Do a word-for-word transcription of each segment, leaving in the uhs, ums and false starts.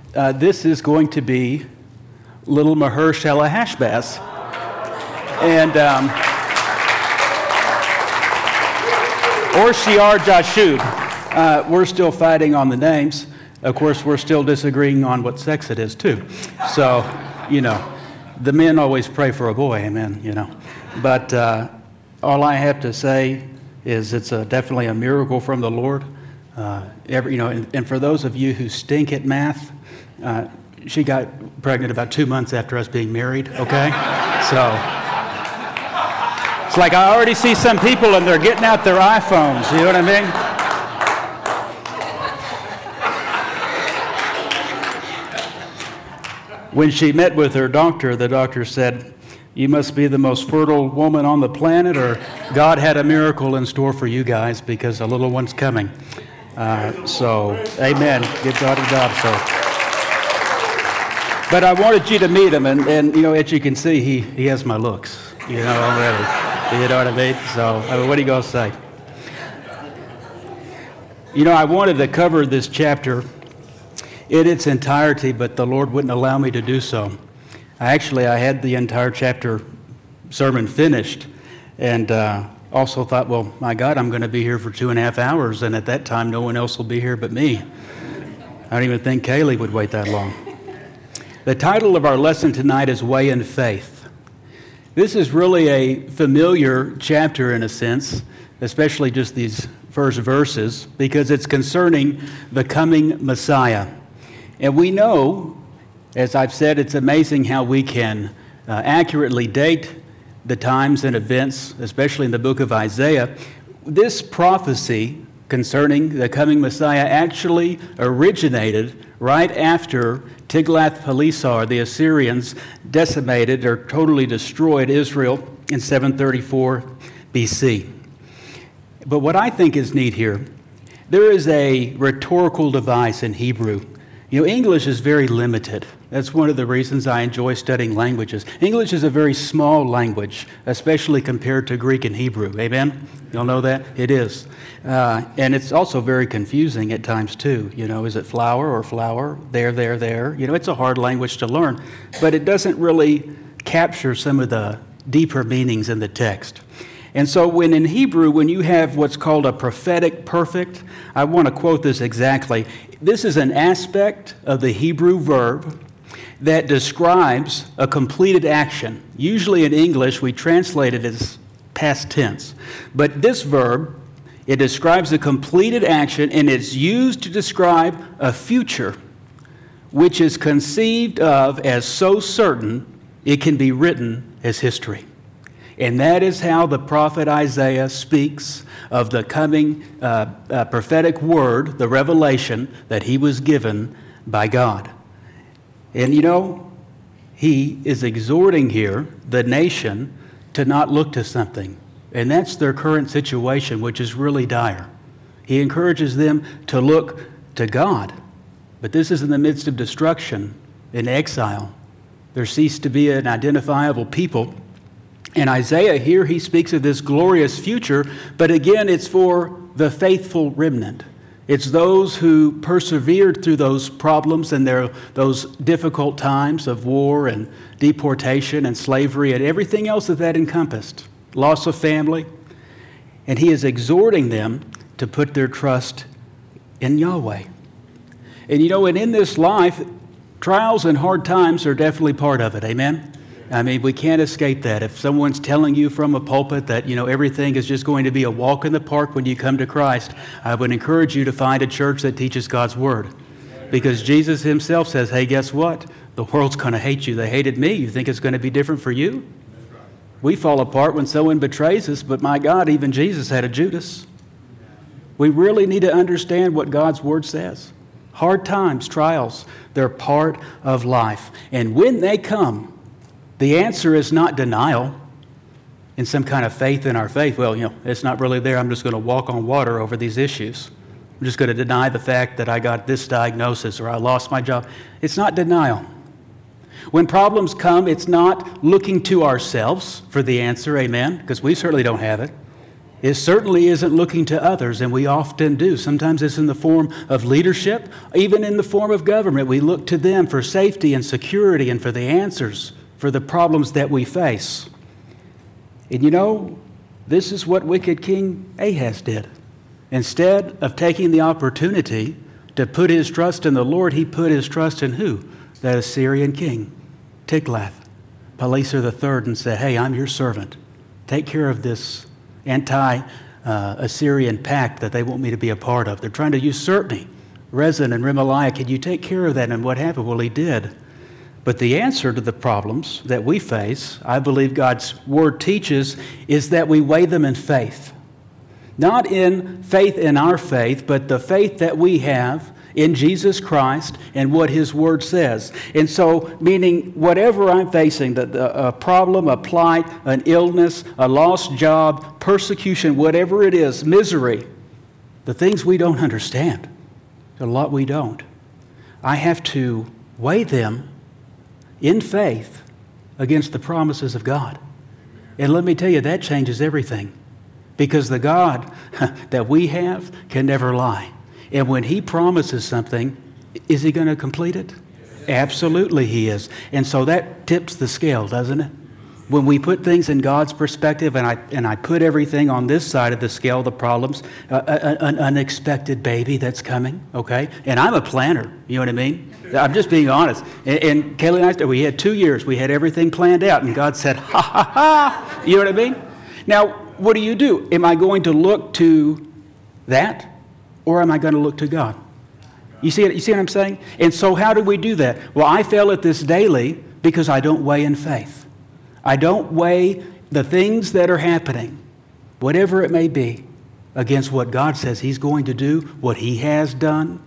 uh, this is going to be little Maher-Shala Hashbaz. And, um, or Shiar Jashub. Uh, we're still fighting on the names. Of course, we're still disagreeing on what sex it is, too. So, you know, the men always pray for a boy, amen, you know. But uh, all I have to say is it's a, definitely a miracle from the Lord. Uh, every, you know, and, and for those of you who stink at math, uh, she got pregnant about two months after us being married, okay? So, it's like I already see some people and they're getting out their iPhones, you know what I mean? When she met with her doctor, the doctor said, "You must be the most fertile woman on the planet, or God had a miracle in store for you guys because a little one's coming." Uh, so, amen. Give God a job. So, but I wanted you to meet him, and, and you know, as you can see, he he has my looks, you know, already. You know what I mean? So, I mean, what are you going to say? You know, I wanted to cover this chapter in its entirety, but the Lord wouldn't allow me to do so. I actually, I had the entire chapter sermon finished, and uh, also thought, well, my God, I'm going to be here for two and a half hours, and at that time, no one else will be here but me. I don't even think Kaylee would wait that long. The title of our lesson tonight is Way in Faith. This is really a familiar chapter in a sense, especially just these first verses, because it's concerning the coming Messiah. And we know, as I've said, it's amazing how we can uh, accurately date the times and events, especially in the book of Isaiah. This prophecy concerning the coming Messiah actually originated right after Tiglath-Pileser, the Assyrians, decimated or totally destroyed Israel in seven thirty-four B C. But what I think is neat here, there is a rhetorical device in Hebrew. You know, English is very limited. That's one of the reasons I enjoy studying languages. English is a very small language, especially compared to Greek and Hebrew. Amen? You'll know that? It is. Uh, and it's also very confusing at times, too. You know, is it flower or flower? There, there, there. You know, it's a hard language to learn. But it doesn't really capture some of the deeper meanings in the text. And so when in Hebrew, when you have what's called a prophetic perfect, I want to quote this exactly. This is an aspect of the Hebrew verb that describes a completed action. Usually in English, we translate it as past tense. But this verb, it describes a completed action, and it's used to describe a future which is conceived of as so certain it can be written as history. And that is how the prophet Isaiah speaks of the coming uh, uh, prophetic word, the revelation that he was given by God. And you know, he is exhorting here the nation to not look to something. And that's their current situation, which is really dire. He encourages them to look to God. But this is in the midst of destruction, in exile. There ceased to be an identifiable people. And Isaiah here, he speaks of this glorious future, but again, it's for the faithful remnant. It's those who persevered through those problems and their, those difficult times of war and deportation and slavery and everything else that that encompassed, loss of family. And he is exhorting them to put their trust in Yahweh. And you know, and in this life, trials and hard times are definitely part of it, amen? I mean, we can't escape that. If someone's telling you from a pulpit that, you know, everything is just going to be a walk in the park when you come to Christ, I would encourage you to find a church that teaches God's Word. Because Jesus himself says, hey, guess what? The world's going to hate you. They hated me. You think it's going to be different for you? We fall apart when someone betrays us, but my God, even Jesus had a Judas. We really need to understand what God's Word says. Hard times, trials, they're part of life. And when they come, the answer is not denial in some kind of faith in our faith. Well, you know, it's not really there. I'm just going to walk on water over these issues. I'm just going to deny the fact that I got this diagnosis or I lost my job. It's not denial. When problems come, it's not looking to ourselves for the answer, amen, because we certainly don't have it. It certainly isn't looking to others, and we often do. Sometimes it's in the form of leadership, even in the form of government. We look to them for safety and security and for the answers for the problems that we face. And you know, this is what wicked King Ahaz did. Instead of taking the opportunity to put his trust in the Lord, he put his trust in who? That Assyrian king, Tiglath-Pileser the third, and said, hey, I'm your servant. Take care of this anti-Assyrian uh, pact that they want me to be a part of. They're trying to usurp me. Rezin and Remaliah, can you take care of that? And what happened? Well, he did. But the answer to the problems that we face, I believe God's Word teaches, is that we weigh them in faith. Not in faith in our faith, but the faith that we have in Jesus Christ and what His Word says. And so, meaning whatever I'm facing, the, the, a problem, a plight, an illness, a lost job, persecution, whatever it is, misery, the things we don't understand, a lot we don't, I have to weigh them in faith against the promises of God. And let me tell you, that changes everything. Because the God that we have can never lie. And when He promises something, is He going to complete it? Yes. Absolutely He is. And so that tips the scale, doesn't it? When we put things in God's perspective, and I and I put everything on this side of the scale, the problems, uh, a, an unexpected baby that's coming, okay? And I'm a planner, you know what I mean? I'm just being honest. And, and Kaylee and I, we had two years, we had everything planned out, and God said, ha, ha, ha, you know what I mean? Now, what do you do? Am I going to look to that, or am I going to look to God? You see, you see what I'm saying? And so how do we do that? Well, I fail at this daily because I don't weigh in faith. I don't weigh the things that are happening, whatever it may be, against what God says He's going to do, what He has done.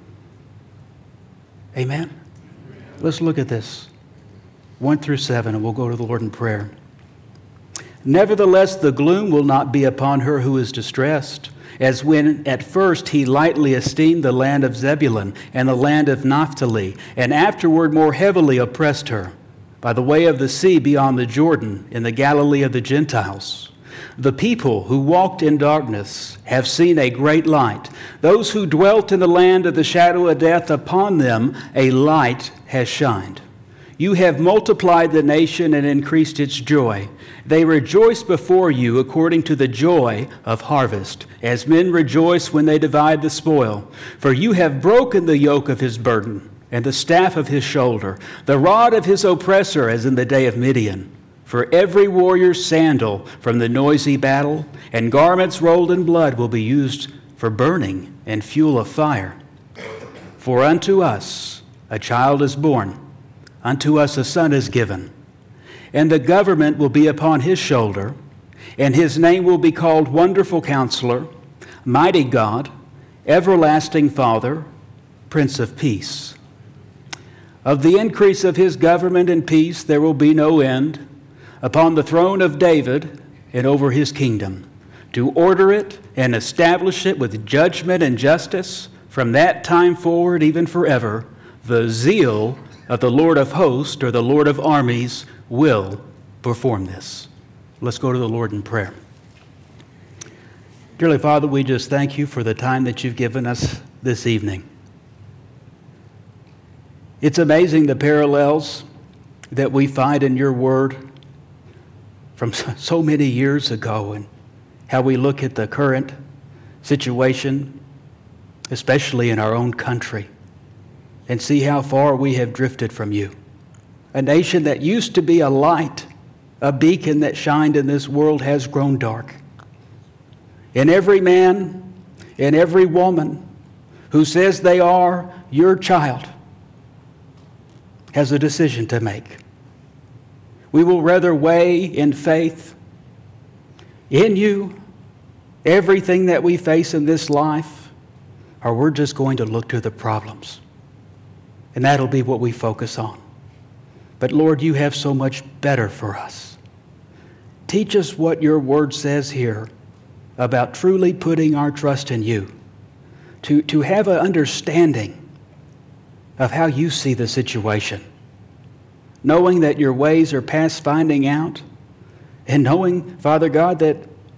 Amen? Let's look at this. One through seven, and we'll go to the Lord in prayer. Nevertheless, the gloom will not be upon her who is distressed, as when at first he lightly esteemed the land of Zebulun and the land of Naphtali, and afterward more heavily oppressed her, by the way of the sea beyond the Jordan, in the Galilee of the Gentiles. The people who walked in darkness have seen a great light. Those who dwelt in the land of the shadow of death, upon them a light has shined. You have multiplied the nation and increased its joy. They rejoice before you according to the joy of harvest, as men rejoice when they divide the spoil. For you have broken the yoke of his burden, and the staff of his shoulder, the rod of his oppressor, as in the day of Midian. For every warrior's sandal from the noisy battle, and garments rolled in blood will be used for burning and fuel of fire. For unto us a child is born, unto us a son is given, and the government will be upon his shoulder, and his name will be called Wonderful Counselor, Mighty God, Everlasting Father, Prince of Peace. Of the increase of his government and peace there will be no end, upon the throne of David and over his kingdom, to order it and establish it with judgment and justice from that time forward, even forever. The zeal of the Lord of hosts, or the Lord of armies, will perform this. Let's go to the Lord in prayer. Dearly Father, we just thank you for the time that you've given us this evening. It's amazing the parallels that we find in your word from so many years ago, and how we look at the current situation, especially in our own country, and see how far we have drifted from you. A nation that used to be a light, a beacon that shined in this world, has grown dark. And every man and every woman who says they are your child has a decision to make. We will rather weigh in faith in you everything that we face in this life, or we're just going to look to the problems. And that'll be what we focus on. But Lord, you have so much better for us. Teach us what your word says here about truly putting our trust in you, to, to have an understanding of how you see the situation, knowing that your ways are past finding out, and knowing, Father God, that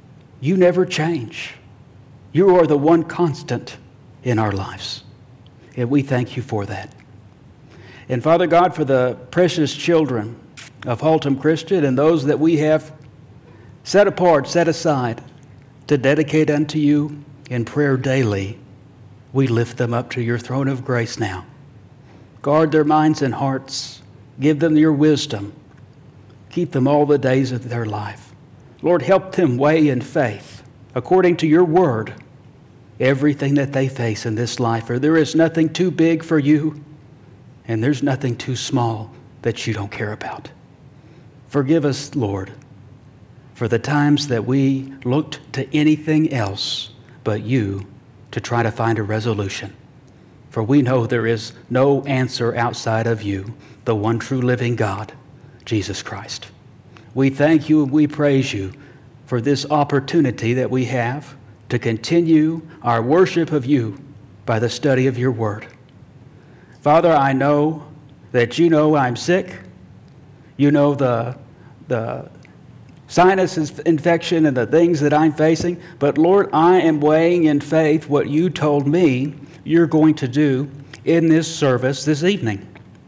You never change. You are the one constant in our lives. And we thank you for that. And Father God, for the precious children of Haltom Christian and those that we have set apart, set aside to dedicate unto you in prayer daily, we lift them up to your throne of grace now. Guard their minds and hearts. Give them your wisdom. Keep them all the days of their life. Lord, help them weigh in faith, according to your word, everything that they face in this life. For there is nothing too big for you, and there's nothing too small that you don't care about. Forgive us, Lord, for the times that we looked to anything else but you to try to find a resolution. For we know there is no answer outside of you, the one true living God, Jesus Christ. We thank you and we praise you for this opportunity that we have to continue our worship of you by the study of your word. Father, I know that you know I'm sick. You know the, the sinus infection and the things that I'm facing. But Lord, I am weighing in faith what you told me you're going to do in this service this evening.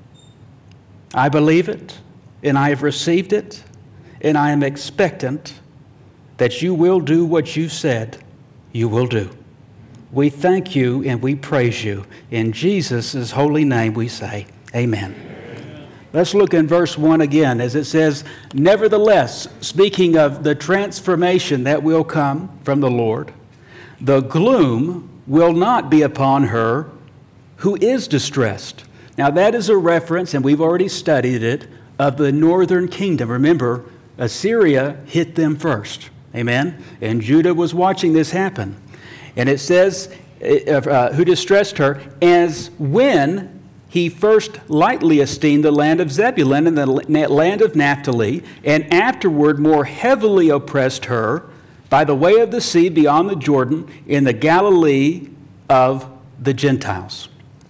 I believe it, and I have received it, and I am expectant that you will do what you said you will do. We thank you and we praise you. In Jesus' holy name we say, amen. Amen. Let's look in verse one again as it says, nevertheless, speaking of the transformation that will come from the Lord, the gloom will not be upon her who is distressed. Now that is a reference, and we've already studied it, of the northern kingdom. Remember, Assyria hit them first. Amen? And Judah was watching this happen. And it says, uh, who distressed her, as when he first lightly esteemed the land of Zebulun and the land of Naphtali, and afterward more heavily oppressed her by the way of the sea beyond the Jordan in the Galilee of the Gentiles.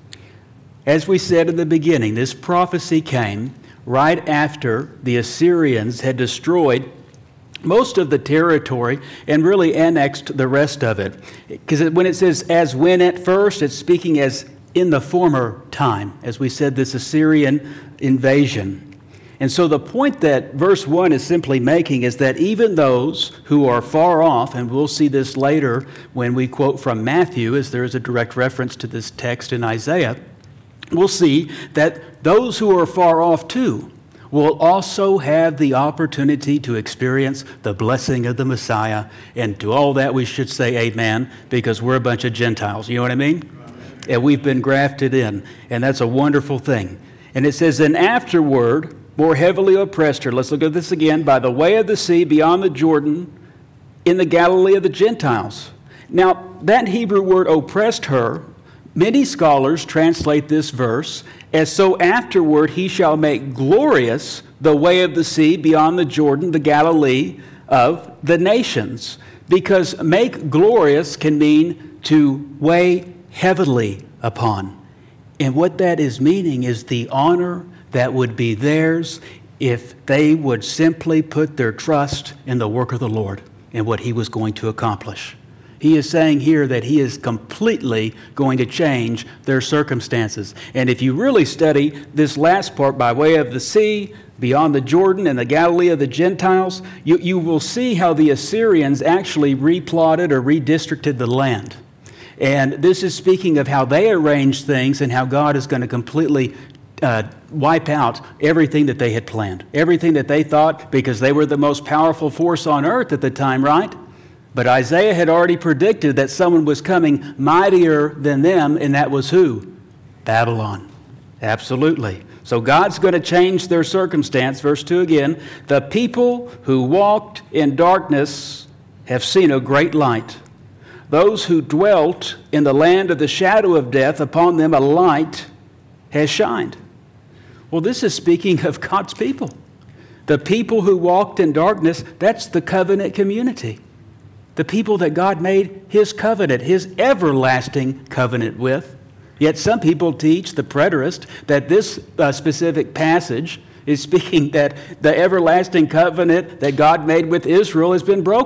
As we said in the beginning, this prophecy came right after the Assyrians had destroyed most of the territory and really annexed the rest of it. Because when it says as when at first, it's speaking as in the former time, as we said, this Assyrian invasion. And so the point that verse one is simply making is that even those who are far off, and we'll see this later when we quote from Matthew, as there is a direct reference to this text in Isaiah, we'll see that those who are far off too will also have the opportunity to experience the blessing of the Messiah. And to all that we should say amen, because we're a bunch of Gentiles. You know what I mean? Amen. And we've been grafted in, and that's a wonderful thing. And it says, and afterward, more heavily oppressed her. Let's look at this again. By the way of the sea beyond the Jordan in the Galilee of the Gentiles. Now, that Hebrew word oppressed her, many scholars translate this verse as so afterward he shall make glorious the way of the sea beyond the Jordan, the Galilee of the nations. Because make glorious can mean to weigh heavily upon. And what that is meaning is the honor that would be theirs if they would simply put their trust in the work of the Lord and what he was going to accomplish. He is saying here that he is completely going to change their circumstances. And if you really study this last part by way of the sea, beyond the Jordan and the Galilee of the Gentiles, you, you will see how the Assyrians actually replotted or redistricted the land. And this is speaking of how they arranged things and how God is going to completely uh, wipe out everything that they had planned. Everything that they thought, because they were the most powerful force on earth at the time, right? But Isaiah had already predicted that someone was coming mightier than them, and that was who? Babylon. Absolutely. So God's going to change their circumstance. Verse two again. The people who walked in darkness have seen a great light. Those who dwelt in the land of the shadow of death, upon them a light has shined. Well, this is speaking of God's people. The people who walked in darkness, that's the covenant community. The people that God made his covenant, his everlasting covenant with. Yet some people teach, the preterist, that this uh, specific passage is speaking that the everlasting covenant that God made with Israel has been broken.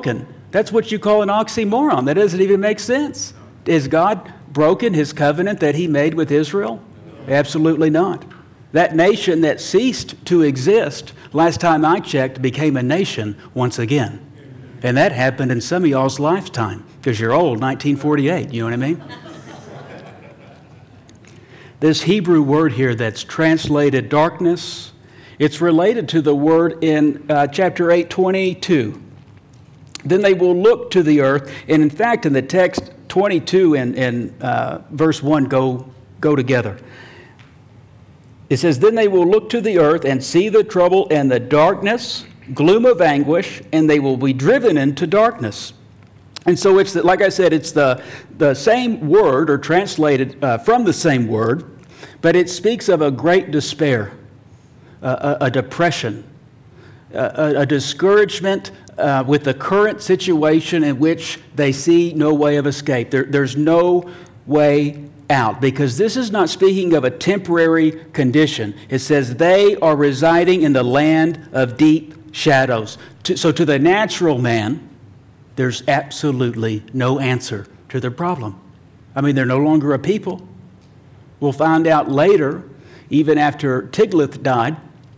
That's what you call an oxymoron. That doesn't even make sense. Is God broken his covenant that he made with Israel? Absolutely not. That nation that ceased to exist, last time I checked, became a nation once again. And that happened in some of y'all's lifetime, because you're old, nineteen forty-eight, you know what I mean? This Hebrew word here that's translated darkness, it's related to the word in uh, chapter eight, twenty-two. Then they will look to the earth, and in fact, in the text, twenty-two and, and uh, verse one go, go together. It says, then they will look to the earth and see the trouble and the darkness, gloom of anguish, and they will be driven into darkness. And so it's, the, like I said, it's the, the same word, or translated uh, from the same word, but it speaks of a great despair, uh, a, a depression, a, a discouragement uh, with the current situation in which they see no way of escape. There, there's no way out, because this is not speaking of a temporary condition. It says they are residing in the land of deep shadows. To, so to the natural man, there's absolutely no answer to their problem. I mean, they're no longer a people. We'll find out later, even after Tiglath died,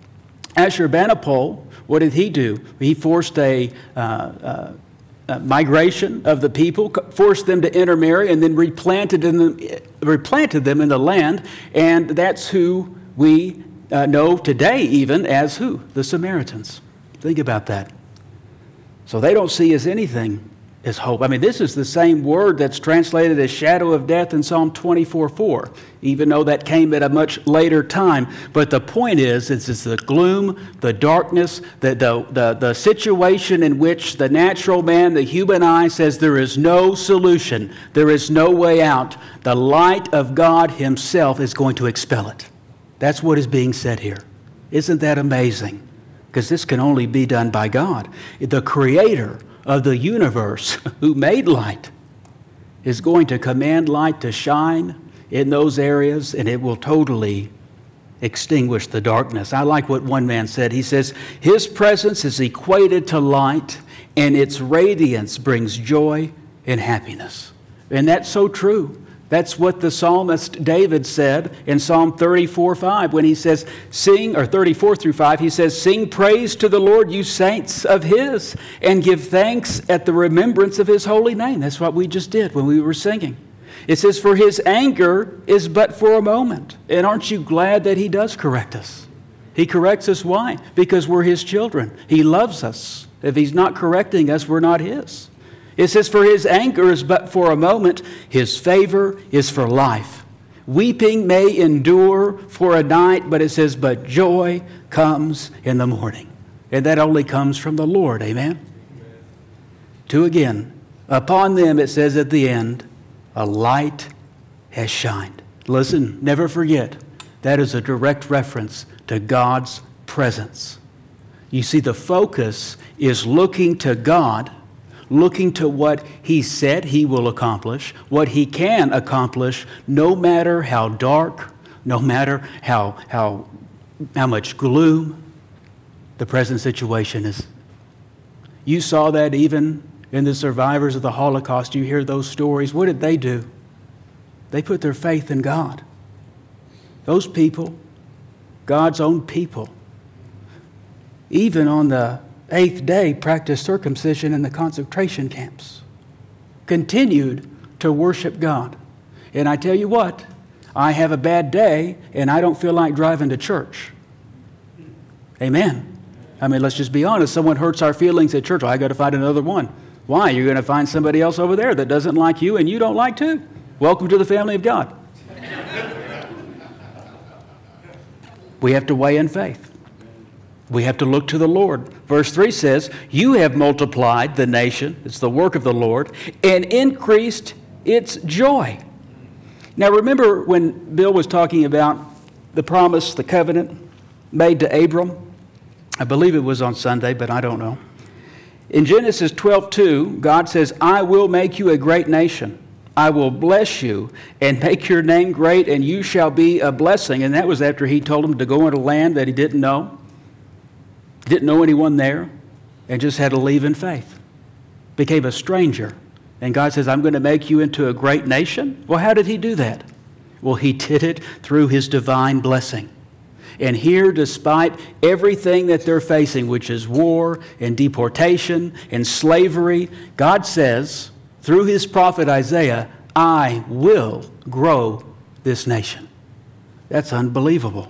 Ashurbanipal, what did he do? He forced a, uh, uh, a migration of the people, forced them to intermarry, and then replanted them, replanted them in the land. And that's who we uh, know today even as who? The Samaritans. Think about that. So they don't see as anything as hope. I mean, this is the same word that's translated as shadow of death in Psalm twenty-four four, even though that came at a much later time. But the point is, it's, it's the gloom, the darkness, the, the, the, the situation in which the natural man, the human eye, says there is no solution, there is no way out. The light of God himself is going to expel it. That's what is being said here. Isn't that amazing? Because this can only be done by God. The creator of the universe who made light is going to command light to shine in those areas, and it will totally extinguish the darkness. I like what one man said. He says, his presence is equated to light, and its radiance brings joy and happiness. And that's so true. That's what the psalmist David said in Psalm thirty-four five when he says, sing, or thirty-four through five, he says, sing praise to the Lord, you saints of his, and give thanks at the remembrance of his holy name. That's what we just did when we were singing. It says, for his anger is but for a moment. And aren't you glad that he does correct us? He corrects us. Why? Because we're his children. He loves us. If he's not correcting us, we're not his. It says, for his anger is but for a moment, his favor is for life. Weeping may endure for a night, but it says, but joy comes in the morning. And that only comes from the Lord, amen? Amen. Two again, upon them, it says at the end, a light has shined. Listen, never forget, that is a direct reference to God's presence. You see, the focus is looking to God, looking to what he said he will accomplish, what he can accomplish, no matter how dark, no matter how, how, how much gloom the present situation is. You saw that even in the survivors of the Holocaust. You hear those stories. What did they do? They put their faith in God. Those people, God's own people, even on the eighth day, practiced circumcision in the concentration camps, continued to worship God. And I tell you what, I have a bad day and I don't feel like driving to church. Amen. I mean, let's just be honest. Someone hurts our feelings at church. Well, I got to find another one. Why? You're going to find somebody else over there that doesn't like you and you don't like too. Welcome to the family of God. We have to weigh in faith. We have to look to the Lord. Verse three says, you have multiplied the nation, it's the work of the Lord, and increased its joy. Now remember when Bill was talking about the promise, the covenant made to Abram? I believe it was on Sunday, but I don't know. In Genesis twelve two, God says, I will make you a great nation. I will bless you and make your name great, and you shall be a blessing. And that was after he told him to go into land that he didn't know. Didn't know anyone there, and just had to leave in faith. became a stranger. And God says, I'm going to make you into a great nation. Well, how did he do that? Well, he did it through his divine blessing. And here, despite everything that they're facing, which is war and deportation and slavery, God says, through his prophet Isaiah, I will grow this nation. That's unbelievable.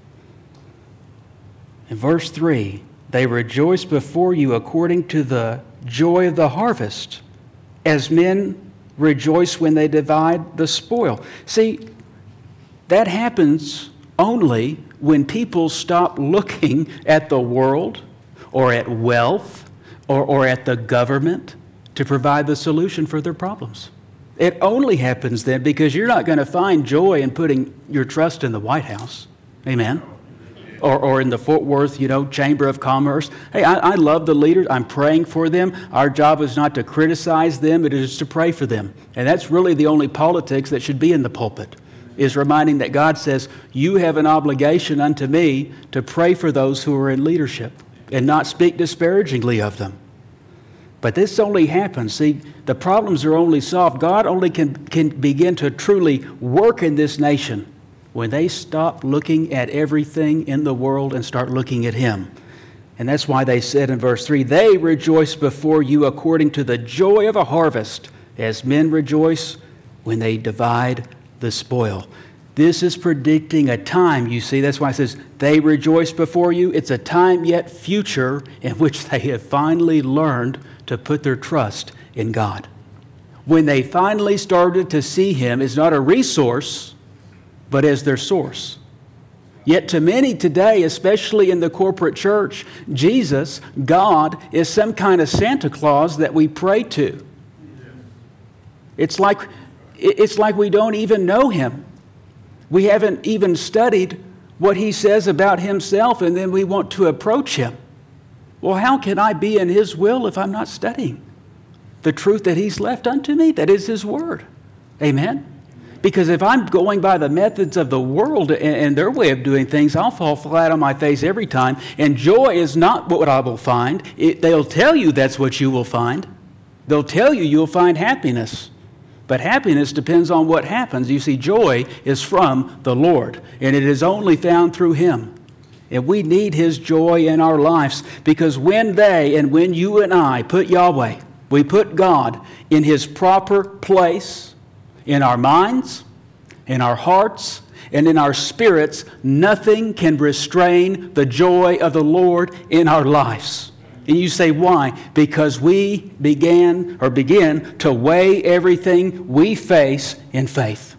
In verse three, they rejoice before you according to the joy of the harvest, as men rejoice when they divide the spoil. See, that happens only when people stop looking at the world or at wealth or, or at the government to provide the solution for their problems. It only happens then because you're not going to find joy in putting your trust in the White House. Amen. Or, or in the Fort Worth, you know, Chamber of Commerce. Hey, I, I love the leaders. I'm praying for them. Our job is not to criticize them. It is to pray for them. And that's really the only politics that should be in the pulpit, is reminding that God says, you have an obligation unto me to pray for those who are in leadership and not speak disparagingly of them. But this only happens. See, the problems are only solved. God only can, can begin to truly work in this nation when they stop looking at everything in the world and start looking at him. And that's why they said in verse three, they rejoice before you according to the joy of a harvest, as men rejoice when they divide the spoil. This is predicting a time, you see. That's why it says, they rejoice before you. It's a time yet future in which they have finally learned to put their trust in God. When they finally started to see him as not a resource, but as their source. Yet to many today, especially in the corporate church, Jesus, God, is some kind of Santa Claus that we pray to. It's like, it's like we don't even know him. We haven't even studied what he says about himself, and then we want to approach him. Well, how can I be in his will if I'm not studying the truth that he's left unto me? That is his word. Amen? Because if I'm going by the methods of the world and their way of doing things, I'll fall flat on my face every time. And joy is not what I will find. It, they'll tell you that's what you will find. They'll tell you you'll find happiness. But happiness depends on what happens. You see, joy is from the Lord, and it is only found through him. And we need his joy in our lives, because when they and when you and I put Yahweh, we put God in his proper place, in our minds, in our hearts, and in our spirits, nothing can restrain the joy of the Lord in our lives. And you say, why? Because we began or begin to weigh everything we face in faith.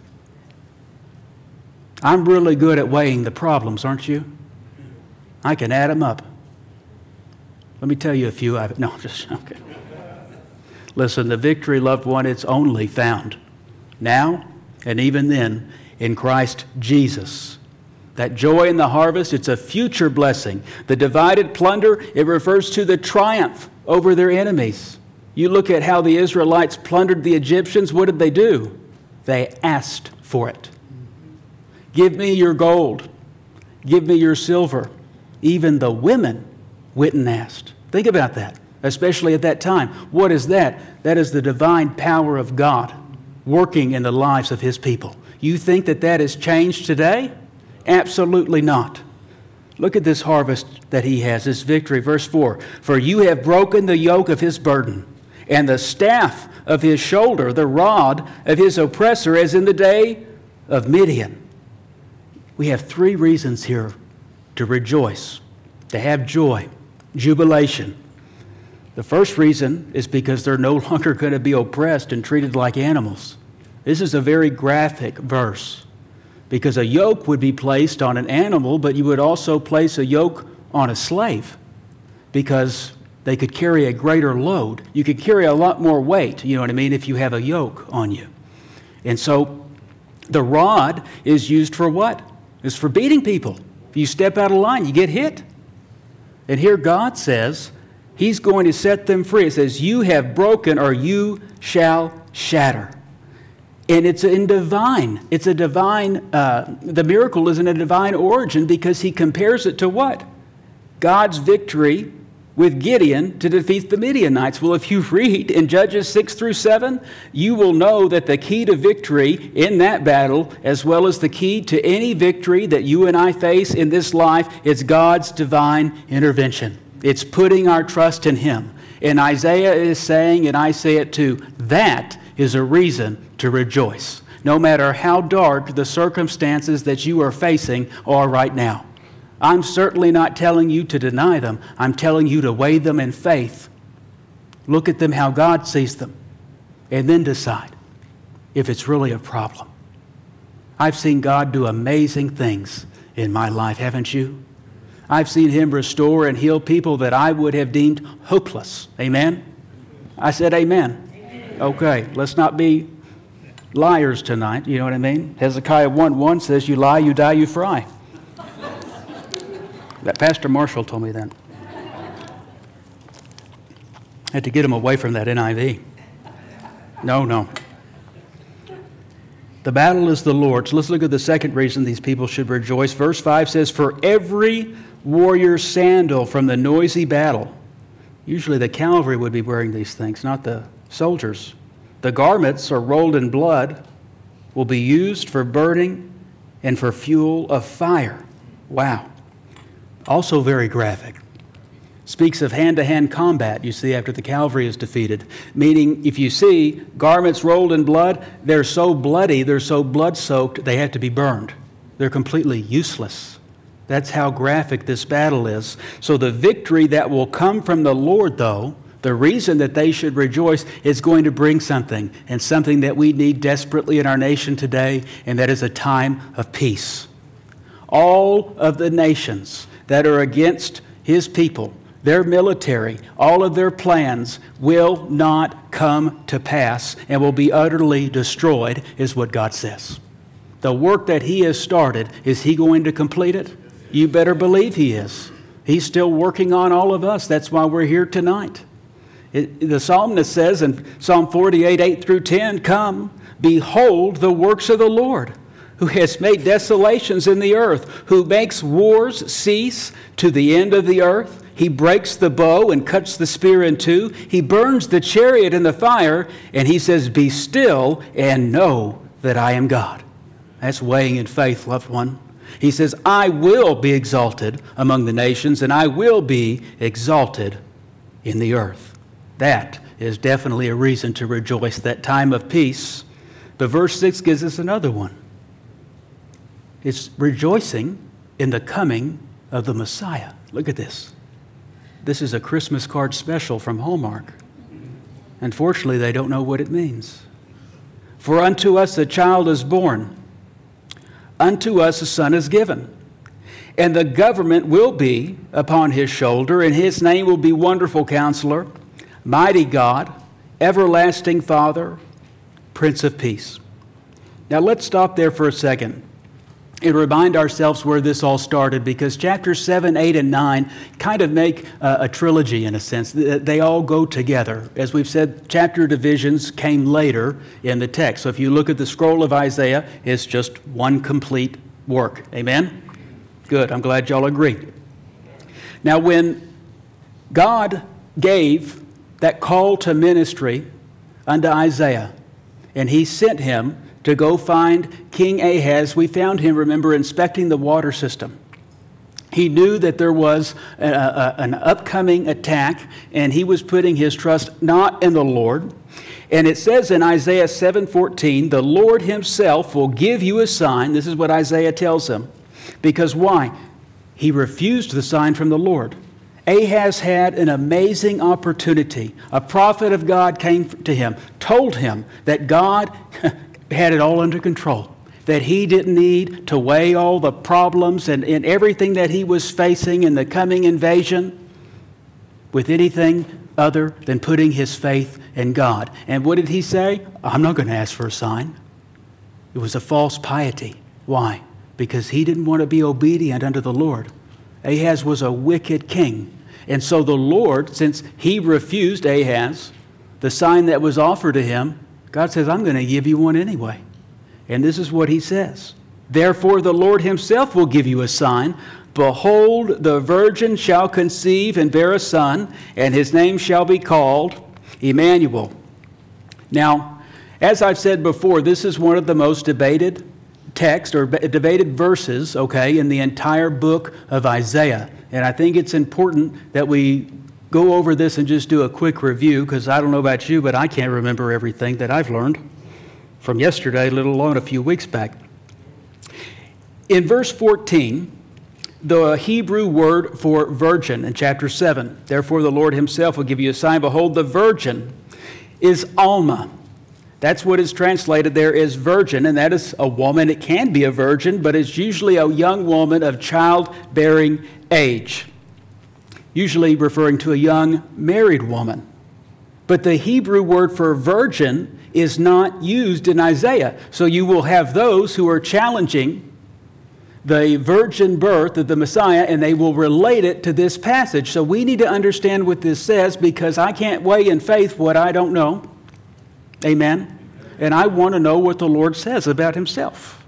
I'm really good at weighing the problems, aren't you? I can add them up. Let me tell you a few. I've, no, just okay. Listen, the victory, loved one, it's only found now and even then in Christ Jesus. That joy in the harvest, it's a future blessing. The divided plunder, it refers to the triumph over their enemies. You look at how the Israelites plundered the Egyptians. What did they do? They asked for it. Give me your gold. Give me your silver. Even the women went and asked. Think about that, especially at that time. What is that? That is the divine power of God working in the lives of his people. You think that that has changed today? Absolutely not. Look at this harvest that he has, this victory. Verse four, for you have broken the yoke of his burden, and the staff of his shoulder, the rod of his oppressor, as in the day of Midian. We have three reasons here to rejoice, to have joy, jubilation. The first reason is because they're no longer going to be oppressed and treated like animals. This is a very graphic verse, because a yoke would be placed on an animal, but you would also place a yoke on a slave, because they could carry a greater load. You could carry a lot more weight, you know what I mean, if you have a yoke on you. And so the rod is used for what? It's for beating people. If you step out of line, you get hit. And here God says he's going to set them free. It says, you have broken, or you shall shatter. And it's in divine. It's a divine, uh, the miracle is in a divine origin, because he compares it to what? God's victory with Gideon to defeat the Midianites. Well, if you read in Judges six through seven, you will know that the key to victory in that battle, as well as the key to any victory that you and I face in this life, is God's divine intervention. It's putting our trust in Him. And Isaiah is saying, and I say it too, that is a reason to rejoice, no matter how dark the circumstances that you are facing are right now. I'm certainly not telling you to deny them. I'm telling you to weigh them in faith. Look at them how God sees them, and then decide if it's really a problem. I've seen God do amazing things in my life, haven't you? I've seen Him restore and heal people that I would have deemed hopeless. Amen? I said amen. Amen. Okay, let's not be liars tonight, you know what I mean? Hezekiah one one says, you lie, you die, you fry. That Pastor Marshall told me that. I had to get him away from that N I V. No, no. The battle is the Lord's. Let's look at the second reason these people should rejoice. Verse five says, for every warrior's sandal from the noisy battle. Usually the cavalry would be wearing these things, not the soldiers. The garments are rolled in blood, will be used for burning and for fuel of fire. Wow. Also very graphic. Speaks of hand-to-hand combat, you see, after the cavalry is defeated. Meaning, if you see garments rolled in blood, they're so bloody, they're so blood-soaked, they have to be burned. They're completely useless. That's how graphic this battle is. So the victory that will come from the Lord, though, the reason that they should rejoice is going to bring something, and something that we need desperately in our nation today, and that is a time of peace. All of the nations that are against His people, their military, all of their plans will not come to pass and will be utterly destroyed, is what God says. The work that He has started, is He going to complete it? You better believe He is. He's still working on all of us. That's why we're here tonight. It, the psalmist says in Psalm forty-eight, eight through ten, come, behold the works of the Lord, who has made desolations in the earth, who makes wars cease to the end of the earth. He breaks the bow and cuts the spear in two. He burns the chariot in the fire, and He says, be still and know that I am God. That's weighing in faith, loved one. He says, I will be exalted among the nations, and I will be exalted in the earth. That is definitely a reason to rejoice, that time of peace. But verse six gives us another one. It's rejoicing in the coming of the Messiah. Look at this. This is a Christmas card special from Hallmark. Unfortunately, they don't know what it means. For unto us a child is born, unto us a son is given, and the government will be upon His shoulder, and His name will be Wonderful Counselor, Mighty God, Everlasting Father, Prince of Peace. Now let's stop there for a second and remind ourselves where this all started, because chapters seven, eight, and nine kind of make uh, a trilogy in a sense. They all go together. As we've said, chapter divisions came later in the text. So if you look at the scroll of Isaiah, it's just one complete work. Amen? Good. I'm glad y'all agree. Now, when God gave that call to ministry unto Isaiah, and He sent him to go find King Ahaz, we found him, remember, inspecting the water system. He knew that there was a, a, an upcoming attack, and he was putting his trust not in the Lord. And it says in Isaiah seven fourteen, the Lord Himself will give you a sign. This is what Isaiah tells him. Because why? He refused the sign from the Lord. Ahaz had an amazing opportunity. A prophet of God came to him, told him that God had it all under control, that he didn't need to weigh all the problems and, and everything that he was facing in the coming invasion with anything other than putting his faith in God. And what did he say? I'm not going to ask for a sign. It was a false piety. Why? Because he didn't want to be obedient unto the Lord. Ahaz was a wicked king. And so the Lord, since he refused Ahaz, the sign that was offered to him, God says, I'm going to give you one anyway. And this is what He says. Therefore, the Lord Himself will give you a sign. Behold, the virgin shall conceive and bear a son, and his name shall be called Emmanuel. Now, as I've said before, this is one of the most debated texts or debated verses, okay, in the entire book of Isaiah. And I think it's important that we go over this and just do a quick review, because I don't know about you, but I can't remember everything that I've learned from yesterday, let alone a few weeks back. In verse fourteen, the Hebrew word for virgin in chapter seven, therefore the Lord himself will give you a sign. Behold, the virgin is Alma. That's what is translated there as virgin, and that is a woman. It can be a virgin, but it's usually a young woman of childbearing age, usually referring to a young married woman. But the Hebrew word for virgin is not used in Isaiah. So you will have those who are challenging the virgin birth of the Messiah, and they will relate it to this passage. So we need to understand what this says, because I can't weigh in faith what I don't know. Amen? And I want to know what the Lord says about himself.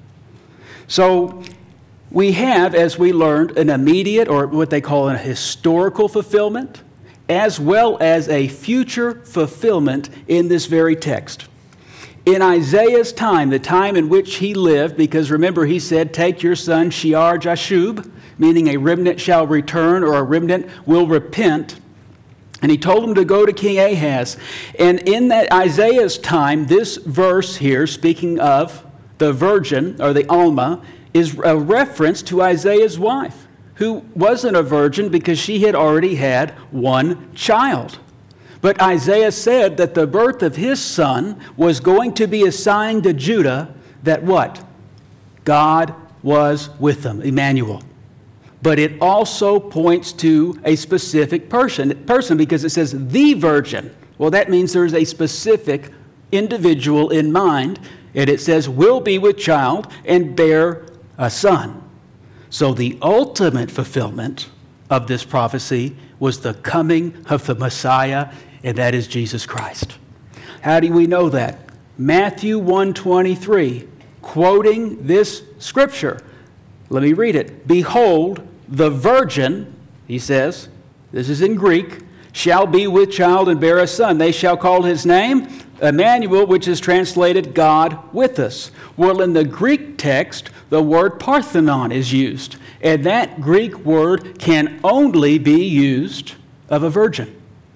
So we have, as we learned, an immediate, or what they call a historical fulfillment, as well as a future fulfillment in this very text. In Isaiah's time, the time in which he lived, because remember he said, take your son Shear Jashub, meaning a remnant shall return, or a remnant will repent. And he told him to go to King Ahaz. And in that Isaiah's time, this verse here, speaking of the virgin, or the Alma, is a reference to Isaiah's wife, who wasn't a virgin because she had already had one child. But Isaiah said that the birth of his son was going to be a sign to Judah that what? God was with them, Emmanuel. But it also points to a specific person, person because it says the virgin. Well, that means there's a specific individual in mind, and it says will be with child and bear a son. So the ultimate fulfillment of this prophecy was the coming of the Messiah, and that is Jesus Christ. How do we know that? Matthew one twenty-three, quoting this scripture. Let me read it. Behold, the virgin, he says, this is in Greek, shall be with child and bear a son. They shall call his name Emmanuel, which is translated God with us. Well, in the Greek text, the word Parthenon is used. And that Greek word can only be used of a virgin.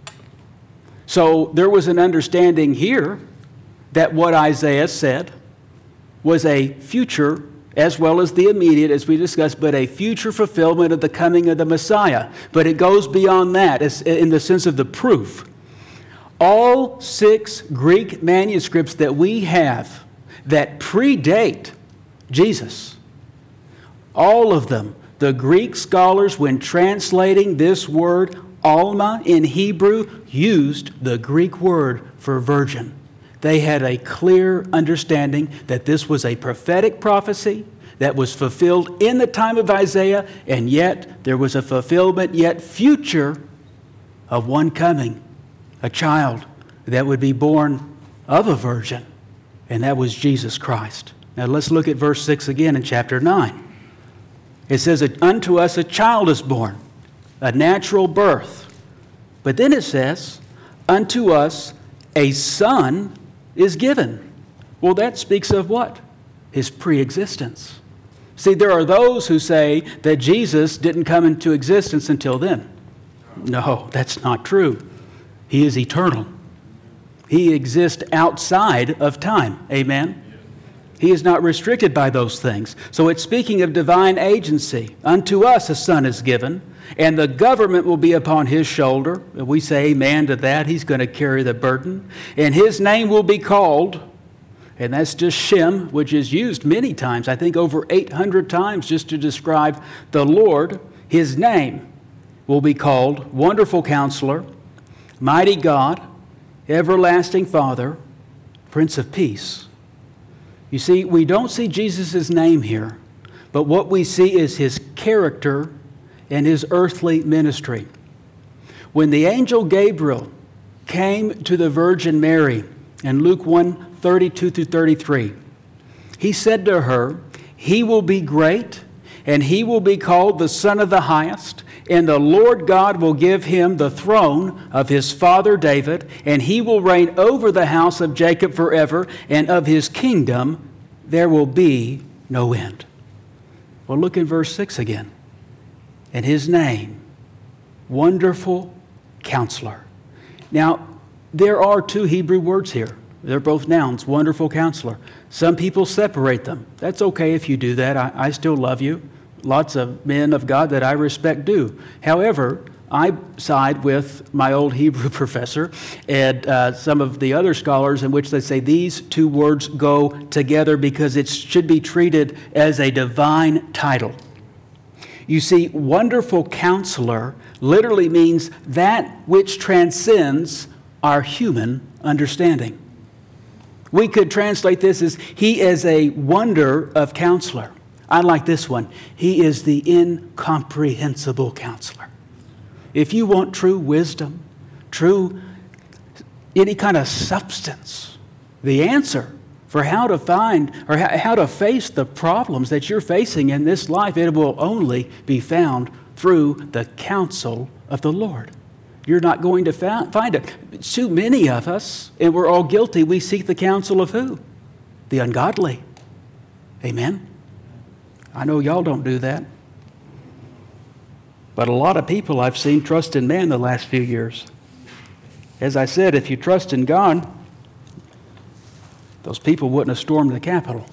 So there was an understanding here that what Isaiah said was a future, as well as the immediate, as we discussed, but a future fulfillment of the coming of the Messiah. But it goes beyond that in the sense of the proof. All six Greek manuscripts that we have that predate Jesus, all of them, the Greek scholars, when translating this word Alma in Hebrew, used the Greek word for virgin. They had a clear understanding that this was a prophetic prophecy that was fulfilled in the time of Isaiah, and yet there was a fulfillment yet future of one coming, a child that would be born of a virgin, and that was Jesus Christ. Now let's look at verse six again in chapter nine. It says, unto us a child is born, a natural birth. But then it says, unto us a son is given. Well, that speaks of what? His pre-existence. See, there are those who say that Jesus didn't come into existence until then. No, that's not true. He is eternal. He exists outside of time. Amen? He is not restricted by those things. So it's speaking of divine agency. Unto us a son is given, and the government will be upon his shoulder. We say amen to that. He's going to carry the burden. And his name will be called, and that's just Shem, which is used many times, I think over eight hundred times, just to describe the Lord. His name will be called Wonderful Counselor, Mighty God, Everlasting Father, Prince of Peace. You see, we don't see Jesus' name here, but what we see is his character and his earthly ministry. When the angel Gabriel came to the Virgin Mary in Luke one, thirty-two through thirty-three, he said to her, he will be great and he will be called the Son of the Highest, and the Lord God will give him the throne of his father David, and he will reign over the house of Jacob forever, and of his kingdom there will be no end. Well, look in verse six again. And his name, Wonderful Counselor. Now, there are two Hebrew words here. They're both nouns, Wonderful Counselor. Some people separate them. That's okay if you do that. I, I still love you. Lots of men of God that I respect do. However, I side with my old Hebrew professor and uh, some of the other scholars in which they say these two words go together because it should be treated as a divine title. You see, Wonderful Counselor literally means that which transcends our human understanding. We could translate this as he is a wonder of counselor. I like this one. He is the incomprehensible counselor. If you want true wisdom, true any kind of substance, the answer for how to find or how to face the problems that you're facing in this life, it will only be found through the counsel of the Lord. You're not going to find it. Too many of us, and we're all guilty, we seek the counsel of who? The ungodly. Amen? I know y'all don't do that. But a lot of people I've seen trust in man the last few years. As I said, if you trust in God, those people wouldn't have stormed the Capitol.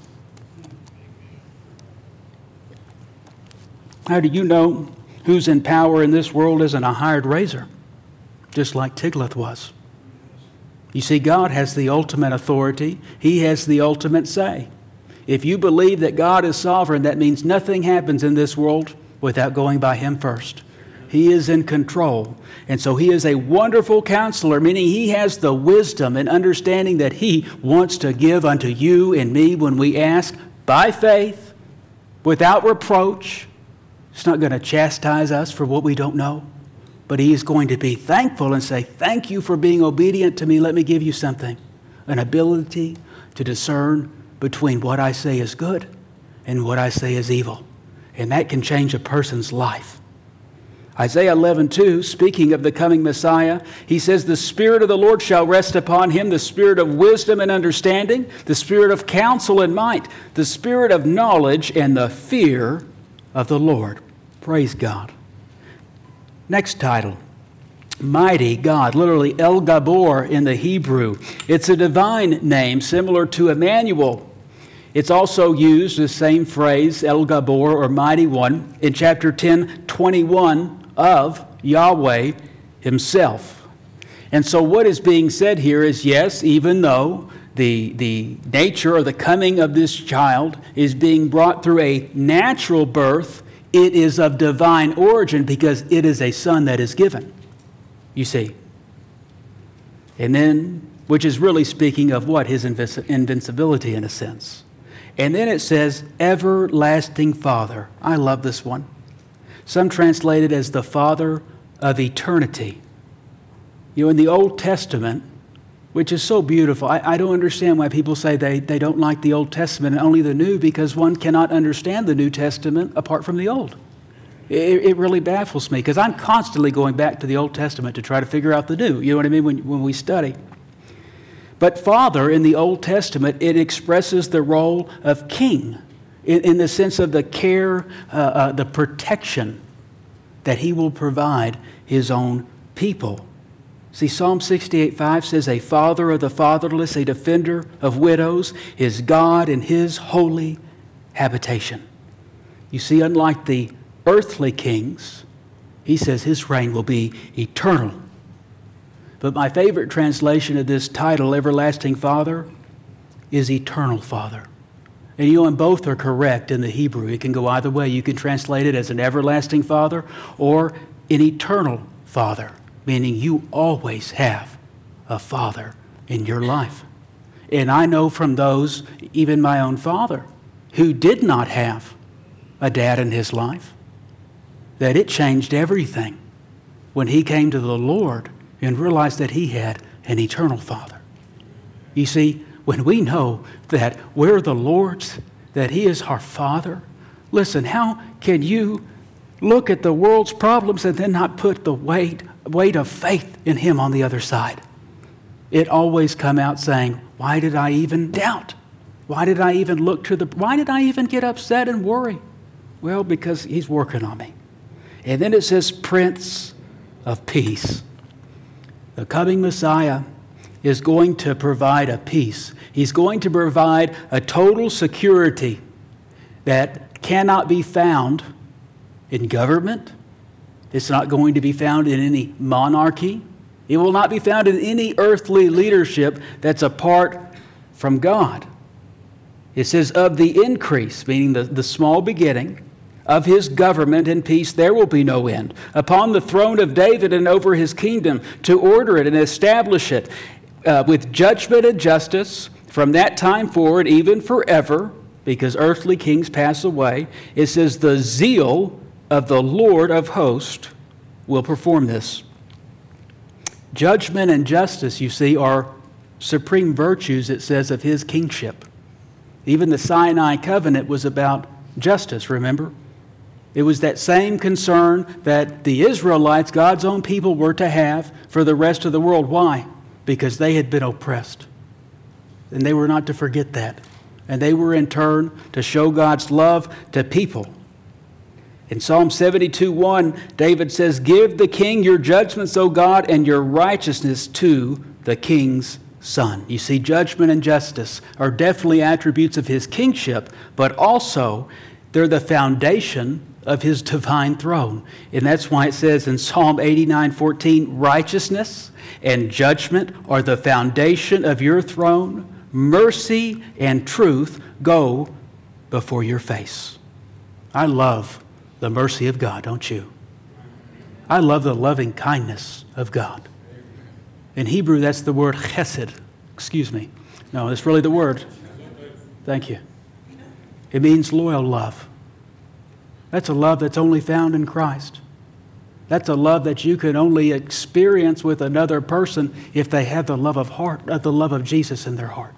How do you know who's in power in this world isn't a hired razor? Just like Tiglath was. You see, God has the ultimate authority. He has the ultimate say. If you believe that God is sovereign, that means nothing happens in this world without going by Him first. He is in control. And so He is a wonderful counselor, meaning He has the wisdom and understanding that He wants to give unto you and me when we ask by faith, without reproach. He's not going to chastise us for what we don't know, but He is going to be thankful and say, thank you for being obedient to me. Let me give you something, an ability to discern between what I say is good and what I say is evil. And that can change a person's life. Isaiah eleven two, speaking of the coming Messiah, he says, the Spirit of the Lord shall rest upon him, the Spirit of wisdom and understanding, the Spirit of counsel and might, the Spirit of knowledge and the fear of the Lord. Praise God. Next title, Mighty God, literally El Gabor in the Hebrew. It's a divine name similar to Emmanuel. It's also used, the same phrase, El Gabor or Mighty One, in chapter ten twenty-one of Yahweh Himself. And so what is being said here is, yes, even though the, the nature or the coming of this child is being brought through a natural birth, it is of divine origin because it is a son that is given, you see. And then, which is really speaking of what? His invis- invincibility in a sense. And then it says, Everlasting Father. I love this one. Some translate it as the Father of eternity. You know, in the Old Testament, which is so beautiful, I, I don't understand why people say they, they don't like the Old Testament and only the New, because one cannot understand the New Testament apart from the Old. It, it really baffles me, because I'm constantly going back to the Old Testament to try to figure out the New. You know what I mean? When, when we study. But Father in the Old Testament, it expresses the role of king in, in the sense of the care, uh, uh, the protection that He will provide His own people. See, Psalm sixty-eight five says, a father of the fatherless, a defender of widows, is God in His holy habitation. You see, unlike the earthly kings, He says His reign will be eternal. But my favorite translation of this title, Everlasting Father, is Eternal Father. And you know, and both are correct in the Hebrew. It can go either way. You can translate it as an everlasting Father or an eternal Father, meaning you always have a Father in your life. And I know from those, even my own father, who did not have a dad in his life, that it changed everything when he came to the Lord and realized that he had an eternal Father. You see, when we know that we're the Lord's, that He is our Father, Listen, how can you look at the world's problems and then not put the weight, weight of faith in Him on the other side? It always come out saying, why did I even doubt? Why did I even look to the, why did I even get upset and worry? Well, because He's working on me. And then it says, Prince of Peace. The coming Messiah is going to provide a peace. He's going to provide a total security that cannot be found in government. It's not going to be found in any monarchy. It will not be found in any earthly leadership that's apart from God. It says, of the increase, meaning the, the small beginning, of His government and peace there will be no end. Upon the throne of David and over His kingdom, to order it and establish it uh, with judgment and justice from that time forward, even forever, because earthly kings pass away. It says, the zeal of the Lord of hosts will perform this. Judgment and justice, you see, are supreme virtues, it says, of His kingship. Even the Sinai covenant was about justice, remember? It was that same concern that the Israelites, God's own people, were to have for the rest of the world. Why? Because they had been oppressed. And they were not to forget that. And they were in turn to show God's love to people. In Psalm seventy-two one, David says, give the king your judgments, O God, and your righteousness to the king's son. You see, judgment and justice are definitely attributes of His kingship, but also they're the foundation of His divine throne. And that's why it says in Psalm eighty-nine fourteen, righteousness and judgment are the foundation of your throne. Mercy and truth go before your face. I love the mercy of God, don't you? I love the loving kindness of God. In Hebrew, that's the word chesed. Excuse me. No, it's really the word. Thank you. It means loyal love. That's a love that's only found in Christ. That's a love that you can only experience with another person if they have the love of heart, uh, the love of Jesus in their heart.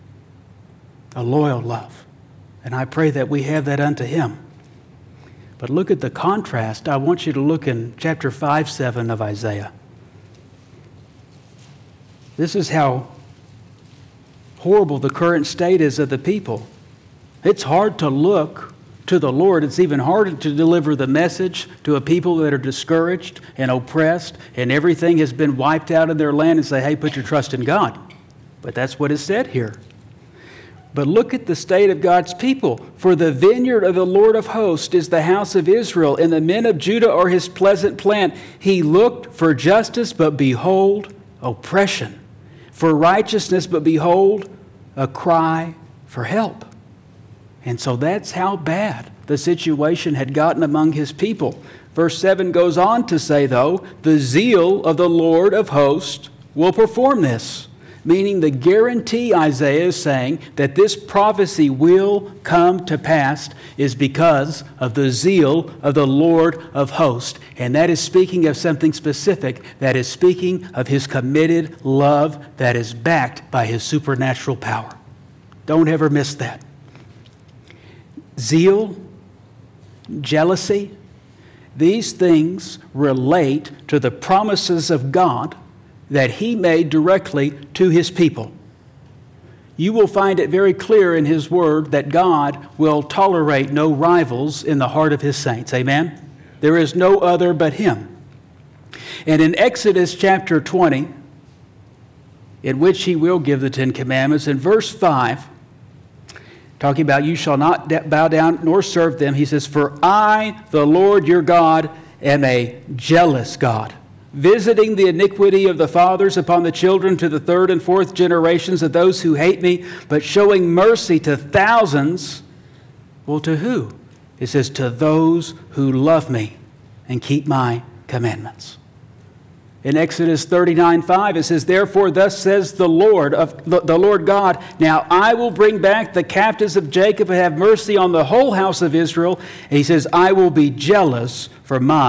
A loyal love. And I pray that we have that unto Him. But look at the contrast. I want you to look in chapter five, seven of Isaiah. This is how horrible the current state is of the people. It's hard to look to the Lord. It's even harder to deliver the message to a people that are discouraged and oppressed and everything has been wiped out of their land and say, hey, put your trust in God. But that's what is said here. But look at the state of God's people. For the vineyard of the Lord of hosts is the house of Israel, and the men of Judah are His pleasant plant. He looked for justice, but behold, oppression. For righteousness, but behold, a cry for help. And so that's how bad the situation had gotten among His people. Verse seven goes on to say, though, the zeal of the Lord of hosts will perform this. Meaning the guarantee Isaiah is saying that this prophecy will come to pass is because of the zeal of the Lord of hosts. And that is speaking of something specific. That is speaking of His committed love that is backed by His supernatural power. Don't ever miss that. Zeal, jealousy, these things relate to the promises of God that He made directly to His people. You will find it very clear in His Word that God will tolerate no rivals in the heart of His saints. Amen? There is no other but Him. And in Exodus chapter twenty, in which He will give the Ten Commandments, in verse five, talking about you shall not bow down nor serve them, He says, for I, the Lord your God, am a jealous God, visiting the iniquity of the fathers upon the children to the third and fourth generations of those who hate me, but showing mercy to thousands. Well, to who? It says, to those who love me and keep my commandments. In Exodus thirty-nine five, it says, therefore thus says the Lord of the Lord God, now I will bring back the captives of Jacob and have mercy on the whole house of Israel. And He says, I will be jealous for my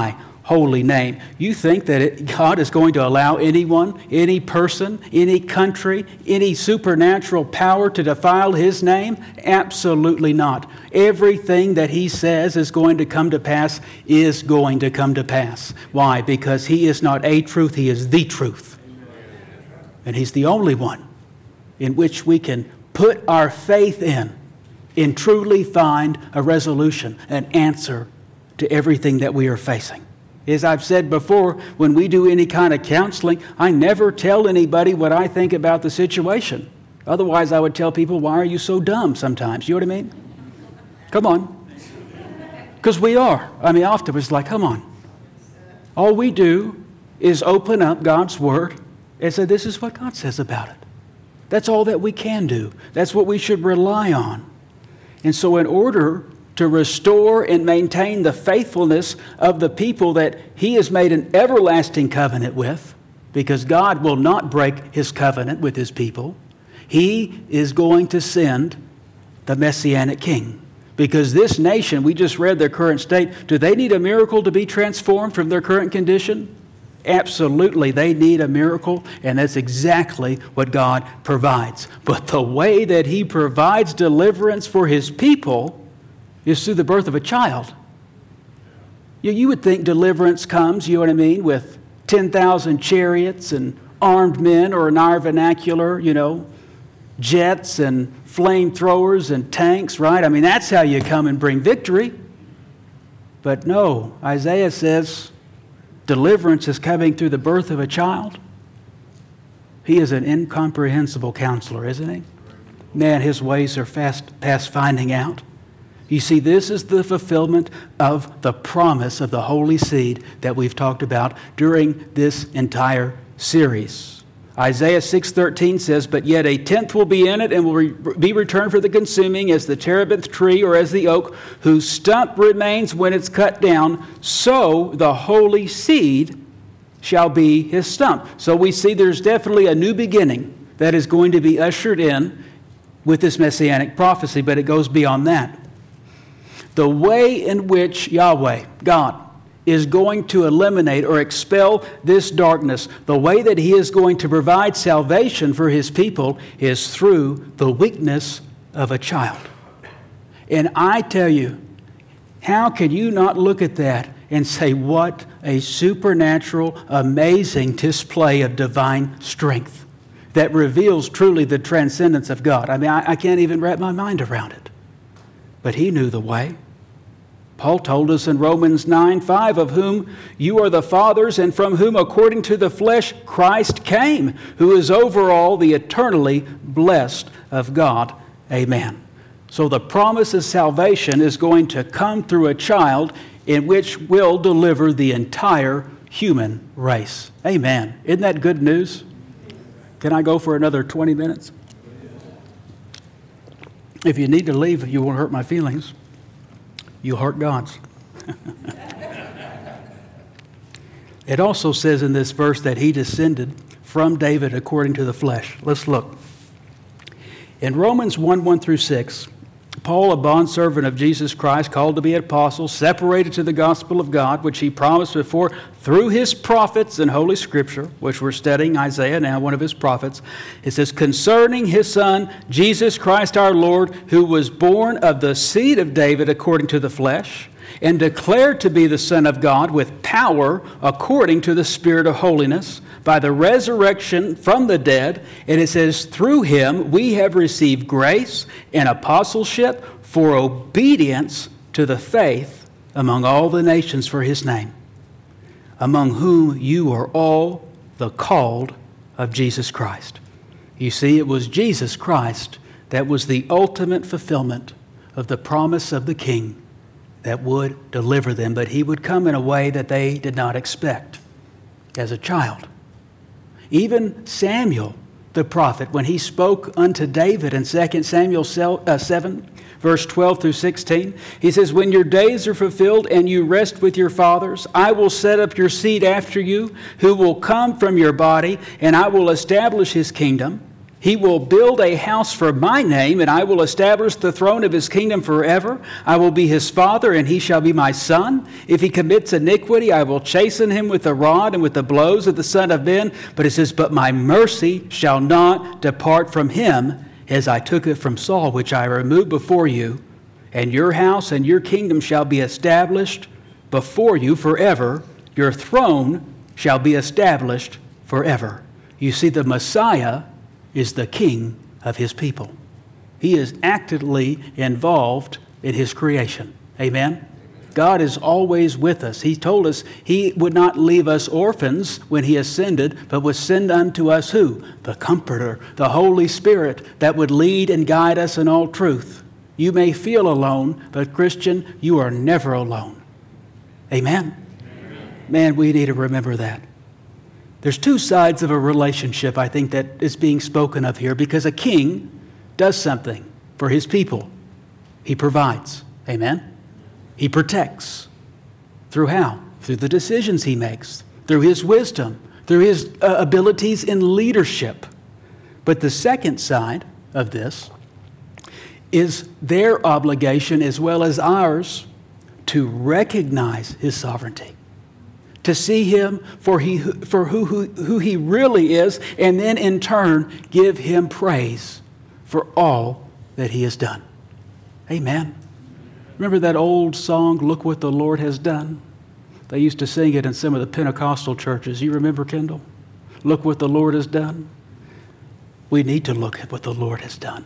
holy name. You think that it, God is going to allow anyone, any person, any country, any supernatural power to defile his name? Absolutely not. Everything that he says is going to come to pass is going to come to pass. Why? Because he is not a truth, he is the truth. And he's the only one in which we can put our faith in and truly find a resolution, an answer to everything that we are facing. As I've said before, when we do any kind of counseling, I never tell anybody what I think about the situation. Otherwise, I would tell people, why are you so dumb sometimes? You know what I mean? Come on. Because we are. I mean, often it's like, come on. All we do is open up God's Word and say, this is what God says about it. That's all that we can do. That's what we should rely on. And so in order to restore and maintain the faithfulness of the people that he has made an everlasting covenant with, because God will not break his covenant with his people, he is going to send the Messianic King. Because this nation, we just read their current state, do they need a miracle to be transformed from their current condition? Absolutely, they need a miracle, and that's exactly what God provides. But the way that he provides deliverance for his people is through the birth of a child. You, you would think deliverance comes, you know what I mean, with ten thousand chariots and armed men, or in our vernacular, you know, jets and flamethrowers and tanks, right? I mean, that's how you come and bring victory. But no, Isaiah says deliverance is coming through the birth of a child. He is an incomprehensible counselor, isn't he? Man, his ways are fast past finding out. You see, this is the fulfillment of the promise of the Holy Seed that we've talked about during this entire series. Isaiah six thirteen says, but yet a tenth will be in it and will re- be returned for the consuming, as the terebinth tree or as the oak, whose stump remains when it's cut down, so the holy seed shall be his stump. So we see there's definitely a new beginning that is going to be ushered in with this messianic prophecy, but it goes beyond that. The way in which Yahweh, God, is going to eliminate or expel this darkness, the way that he is going to provide salvation for his people is through the weakness of a child. And I tell you, how can you not look at that and say, what a supernatural, amazing display of divine strength that reveals truly the transcendence of God. I mean, I, I can't even wrap my mind around it. But he knew the way. Paul told us in Romans nine five, of whom you are the fathers, and from whom, according to the flesh, Christ came, who is over all, the eternally blessed of God. Amen. So the promise of salvation is going to come through a child in which will deliver the entire human race. Amen. Isn't that good news? Can I go for another twenty minutes? If you need to leave, you won't hurt my feelings. You'll hurt God's. It also says in this verse that he descended from David according to the flesh. Let's look. In Romans one, one through six, Paul, a bondservant of Jesus Christ, called to be an apostle, separated to the gospel of God, which he promised before through his prophets in Holy Scripture, which we're studying, Isaiah now, one of his prophets. It says, concerning his son, Jesus Christ our Lord, who was born of the seed of David according to the flesh, and declared to be the Son of God with power according to the Spirit of holiness, by the resurrection from the dead. And it says, through him we have received grace and apostleship for obedience to the faith among all the nations for his name, among whom you are all the called of Jesus Christ. You see, it was Jesus Christ that was the ultimate fulfillment of the promise of the King that would deliver them, but he would come in a way that they did not expect, as a child. Even Samuel, the prophet, when he spoke unto David in Second Samuel seven, verse twelve through sixteen, he says, when your days are fulfilled and you rest with your fathers, I will set up your seed after you, who will come from your body, and I will establish his kingdom. He will build a house for my name, and I will establish the throne of his kingdom forever. I will be his father, and he shall be my son. If he commits iniquity, I will chasten him with the rod and with the blows of the Son of Men. But it says, but my mercy shall not depart from him, as I took it from Saul, which I removed before you. And your house and your kingdom shall be established before you forever. Your throne shall be established forever. You see, the Messiah is the king of his people. He is actively involved in his creation. Amen? God is always with us. He told us he would not leave us orphans when he ascended, but would send unto us who? The Comforter, the Holy Spirit that would lead and guide us in all truth. You may feel alone, but Christian, you are never alone. Amen? Amen. Man, we need to remember that. There's two sides of a relationship, I think, that is being spoken of here, because a king does something for his people. He provides. Amen? He protects. Through how? Through the decisions he makes, through his wisdom, through his uh, abilities in leadership. But the second side of this is their obligation as well as ours to recognize his sovereignty, to see him for, he, for who, who, who he really is, and then in turn give him praise for all that he has done. Amen. Remember that old song, Look What the Lord Has Done? They used to sing it in some of the Pentecostal churches. You remember, Kendall? Look what the Lord has done. We need to look at what the Lord has done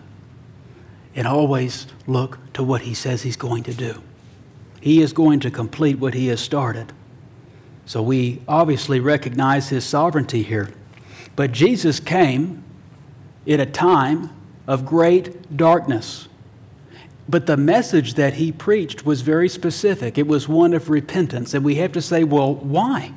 and always look to what he says he's going to do. He is going to complete what he has started. So we obviously recognize his sovereignty here. But Jesus came in a time of great darkness. But the message that he preached was very specific. It was one of repentance. And we have to say, well, why?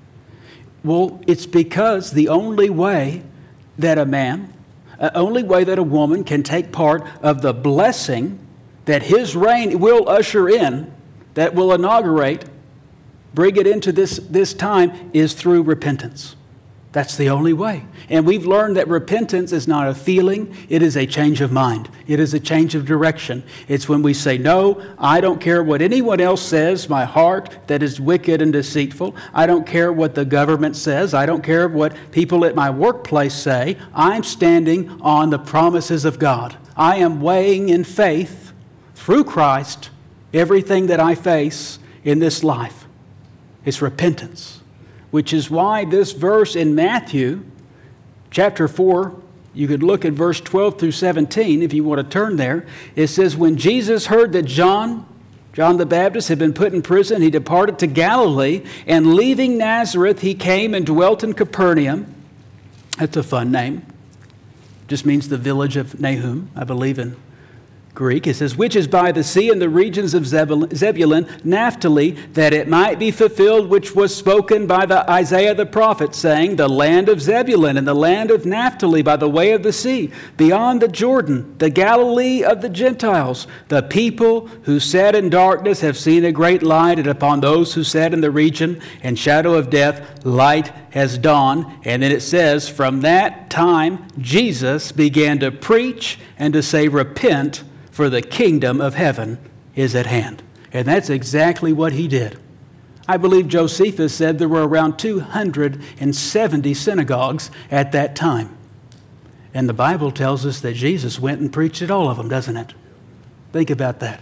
Well, it's because the only way that a man, the only way that a woman can take part of the blessing that his reign will usher in, that will inaugurate, bring it into this, this time, is through repentance. That's the only way. And we've learned that repentance is not a feeling, it is a change of mind. It is a change of direction. It's when we say, no, I don't care what anyone else says, my heart that is wicked and deceitful. I don't care what the government says. I don't care what people at my workplace say. I'm standing on the promises of God. I am weighing in faith through Christ everything that I face in this life. It's repentance. Which is why this verse in Matthew chapter four, you could look at verse twelve through seventeen if you want to turn there. It says, when Jesus heard that John, John the Baptist had been put in prison, he departed to Galilee, and leaving Nazareth, he came and dwelt in Capernaum. That's a fun name. Just means the village of Nahum, I believe in Greek. It says, which is by the sea in the regions of Zebulun, Naphtali, that it might be fulfilled which was spoken by the Isaiah the prophet, saying, the land of Zebulun and the land of Naphtali by the way of the sea, beyond the Jordan, the Galilee of the Gentiles. The people who sat in darkness have seen a great light, and upon those who sat in the region and shadow of death, light has dawned. And then it says, from that time Jesus began to preach and to say, repent, for the kingdom of heaven is at hand. And that's exactly what he did. I believe Josephus said there were around two hundred seventy synagogues at that time. And the Bible tells us that Jesus went and preached at all of them, doesn't it? Think about that.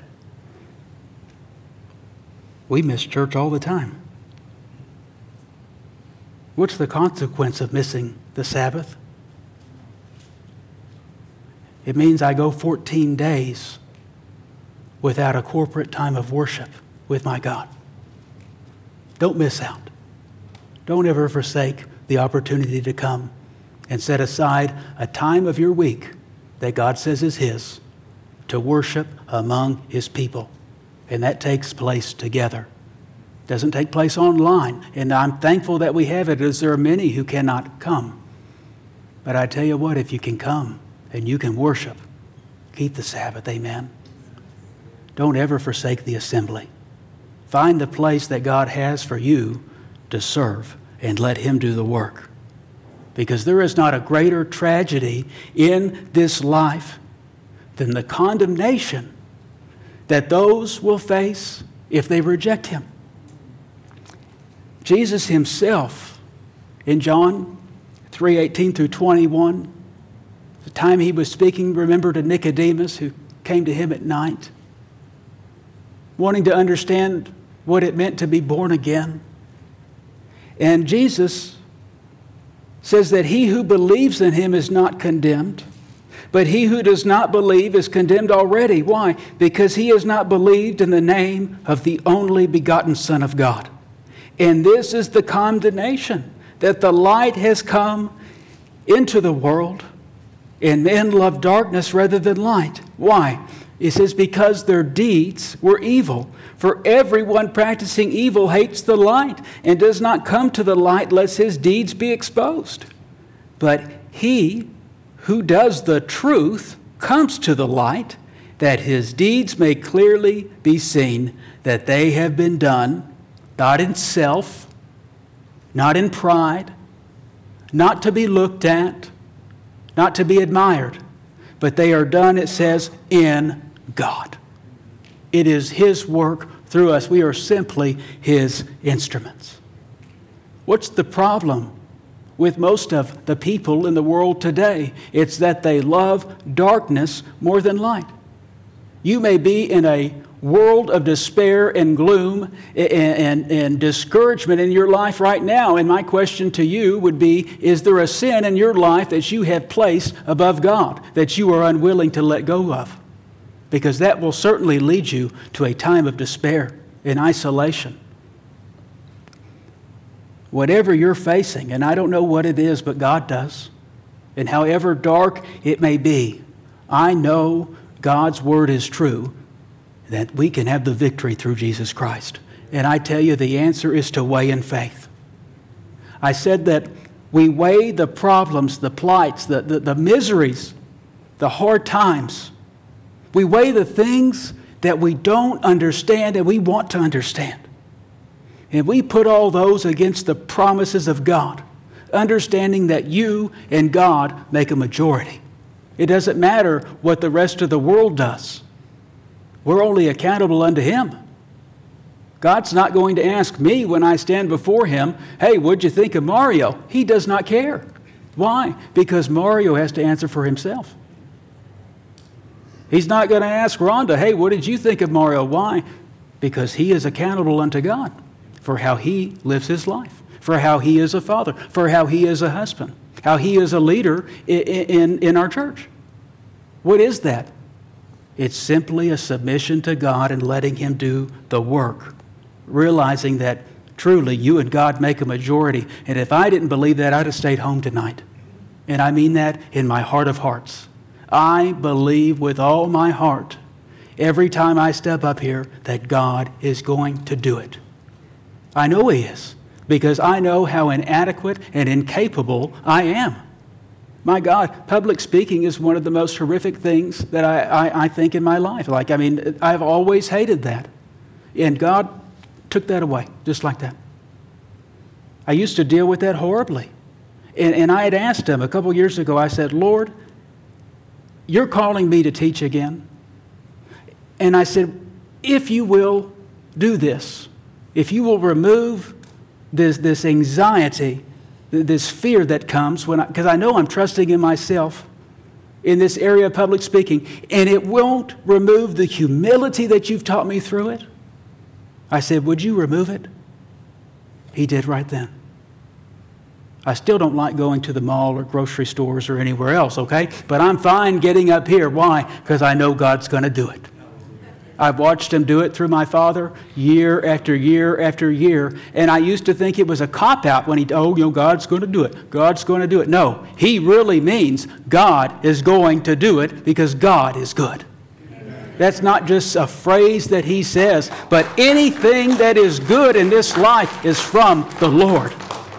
We miss church all the time. What's the consequence of missing the Sabbath? It means I go fourteen days without a corporate time of worship with my God. Don't miss out. Don't ever forsake the opportunity to come and set aside a time of your week that God says is his to worship among his people. And that takes place together. It doesn't take place online. And I'm thankful that we have it, as there are many who cannot come. But I tell you what, if you can come, and you can worship, keep the Sabbath, amen. Don't ever forsake the assembly. Find the place that God has for you to serve and let him do the work. Because there is not a greater tragedy in this life than the condemnation that those will face if they reject him. Jesus himself, in John three eighteen through twenty-one, the time he was speaking, remember, to Nicodemus who came to him at night, wanting to understand what it meant to be born again. And Jesus says that he who believes in him is not condemned, but he who does not believe is condemned already. Why? Because he has not believed in the name of the only begotten Son of God. And this is the condemnation, that the light has come into the world, and men love darkness rather than light. Why? It says, because their deeds were evil. For everyone practicing evil hates the light and does not come to the light lest his deeds be exposed. But he who does the truth comes to the light, that his deeds may clearly be seen, that they have been done, not in self, not in pride, not to be looked at, not to be admired, but they are done, it says, in God. It is his work through us. We are simply his instruments. What's the problem with most of the people in the world today? It's that they love darkness more than light. You may be in a world of despair and gloom and, and, and discouragement in your life right now. And my question to you would be, is there a sin in your life that you have placed above God that you are unwilling to let go of? Because that will certainly lead you to a time of despair and isolation. Whatever you're facing, and I don't know what it is, but God does, and however dark it may be, I know God's word is true, that we can have the victory through Jesus Christ. And I tell you, the answer is to weigh in faith. I said that we weigh the problems, the plights, the, the, the miseries, the hard times. We weigh the things that we don't understand and we want to understand. And we put all those against the promises of God, understanding that you and God make a majority. It doesn't matter what the rest of the world does. We're only accountable unto him. God's not going to ask me when I stand before him, hey, what'd you think of Mario? He does not care. Why? Because Mario has to answer for himself. He's not going to ask Rhonda, hey, what did you think of Mario? Why? Because he is accountable unto God for how he lives his life, for how he is a father, for how he is a husband, how he is a leader in, in, in our church. What is that? It's simply a submission to God and letting him do the work, realizing that truly you and God make a majority. And if I didn't believe that, I'd have stayed home tonight. And I mean that in my heart of hearts. I believe with all my heart, every time I step up here, that God is going to do it. I know he is, because I know how inadequate and incapable I am. My God, public speaking is one of the most horrific things that I, I, I think in my life. Like, I mean, I've always hated that. And God took that away, just like that. I used to deal with that horribly. And, and I had asked him a couple years ago, I said, Lord, you're calling me to teach again. And I said, if you will do this, if you will remove this, this anxiety, this fear that comes when I, because I know I'm trusting in myself in this area of public speaking, and it won't remove the humility that you've taught me through it. I said, would you remove it? He did right then. I still don't like going to the mall or grocery stores or anywhere else, okay? But I'm fine getting up here. Why? Because I know God's going to do it. I've watched him do it through my father year after year after year. And I used to think it was a cop-out when he, oh, you know, God's going to do it. God's going to do it. No, he really means God is going to do it because God is good. Amen. That's not just a phrase that he says, but anything that is good in this life is from the Lord.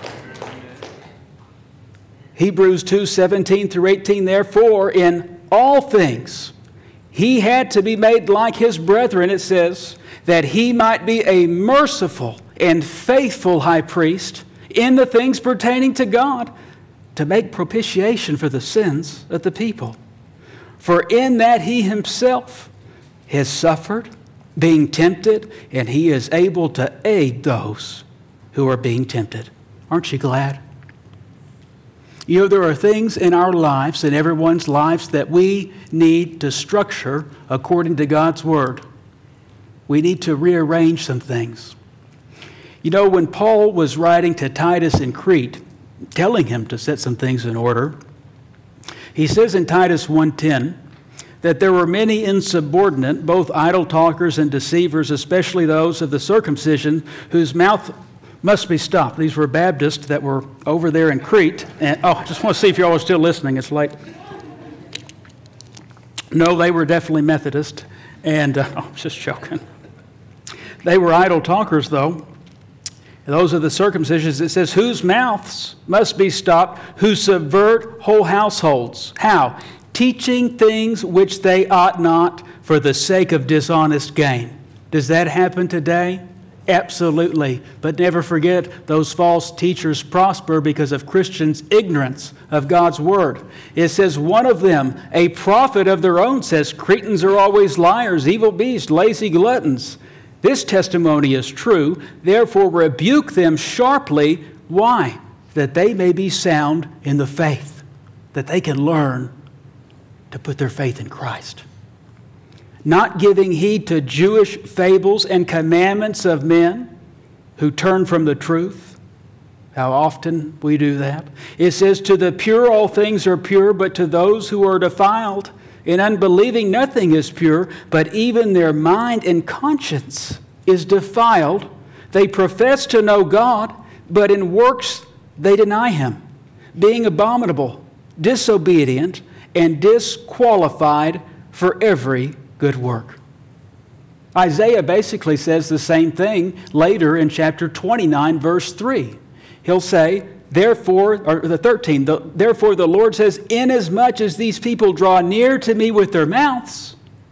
Hebrews two, seventeen through eighteen, therefore, in all things, he had to be made like his brethren, it says, that he might be a merciful and faithful high priest in the things pertaining to God, to make propitiation for the sins of the people. For in that he himself has suffered, being tempted, and he is able to aid those who are being tempted. Aren't you glad? You know, there are things in our lives, in everyone's lives, that we need to structure according to God's Word. We need to rearrange some things. You know, when Paul was writing to Titus in Crete, telling him to set some things in order, he says in Titus one ten that there were many insubordinate, both idle talkers and deceivers, especially those of the circumcision, whose mouth must be stopped. These were Baptists that were over there in Crete. And oh, I just want to see if y'all are still listening. It's late. No, they were definitely Methodist. And uh, oh, I'm just joking. They were idle talkers, though. Those are the circumcisions. It says, whose mouths must be stopped, who subvert whole households. How? Teaching things which they ought not for the sake of dishonest gain. Does that happen today? Absolutely. But never forget, those false teachers prosper because of Christians' ignorance of God's Word. It says, one of them, a prophet of their own, says, Cretans are always liars, evil beasts, lazy gluttons. This testimony is true, therefore rebuke them sharply. Why? That they may be sound in the faith, that they can learn to put their faith in Christ. Not giving heed to Jewish fables and commandments of men who turn from the truth. How often we do that. It says, to the pure all things are pure, but to those who are defiled, in unbelieving nothing is pure, but even their mind and conscience is defiled. They profess to know God, but in works they deny Him, being abominable, disobedient, and disqualified for every good work. Isaiah basically says the same thing later in chapter twenty-nine, verse three. He'll say, Therefore, or the thirteen, the, therefore the Lord says, inasmuch as these people draw near to me with their mouths,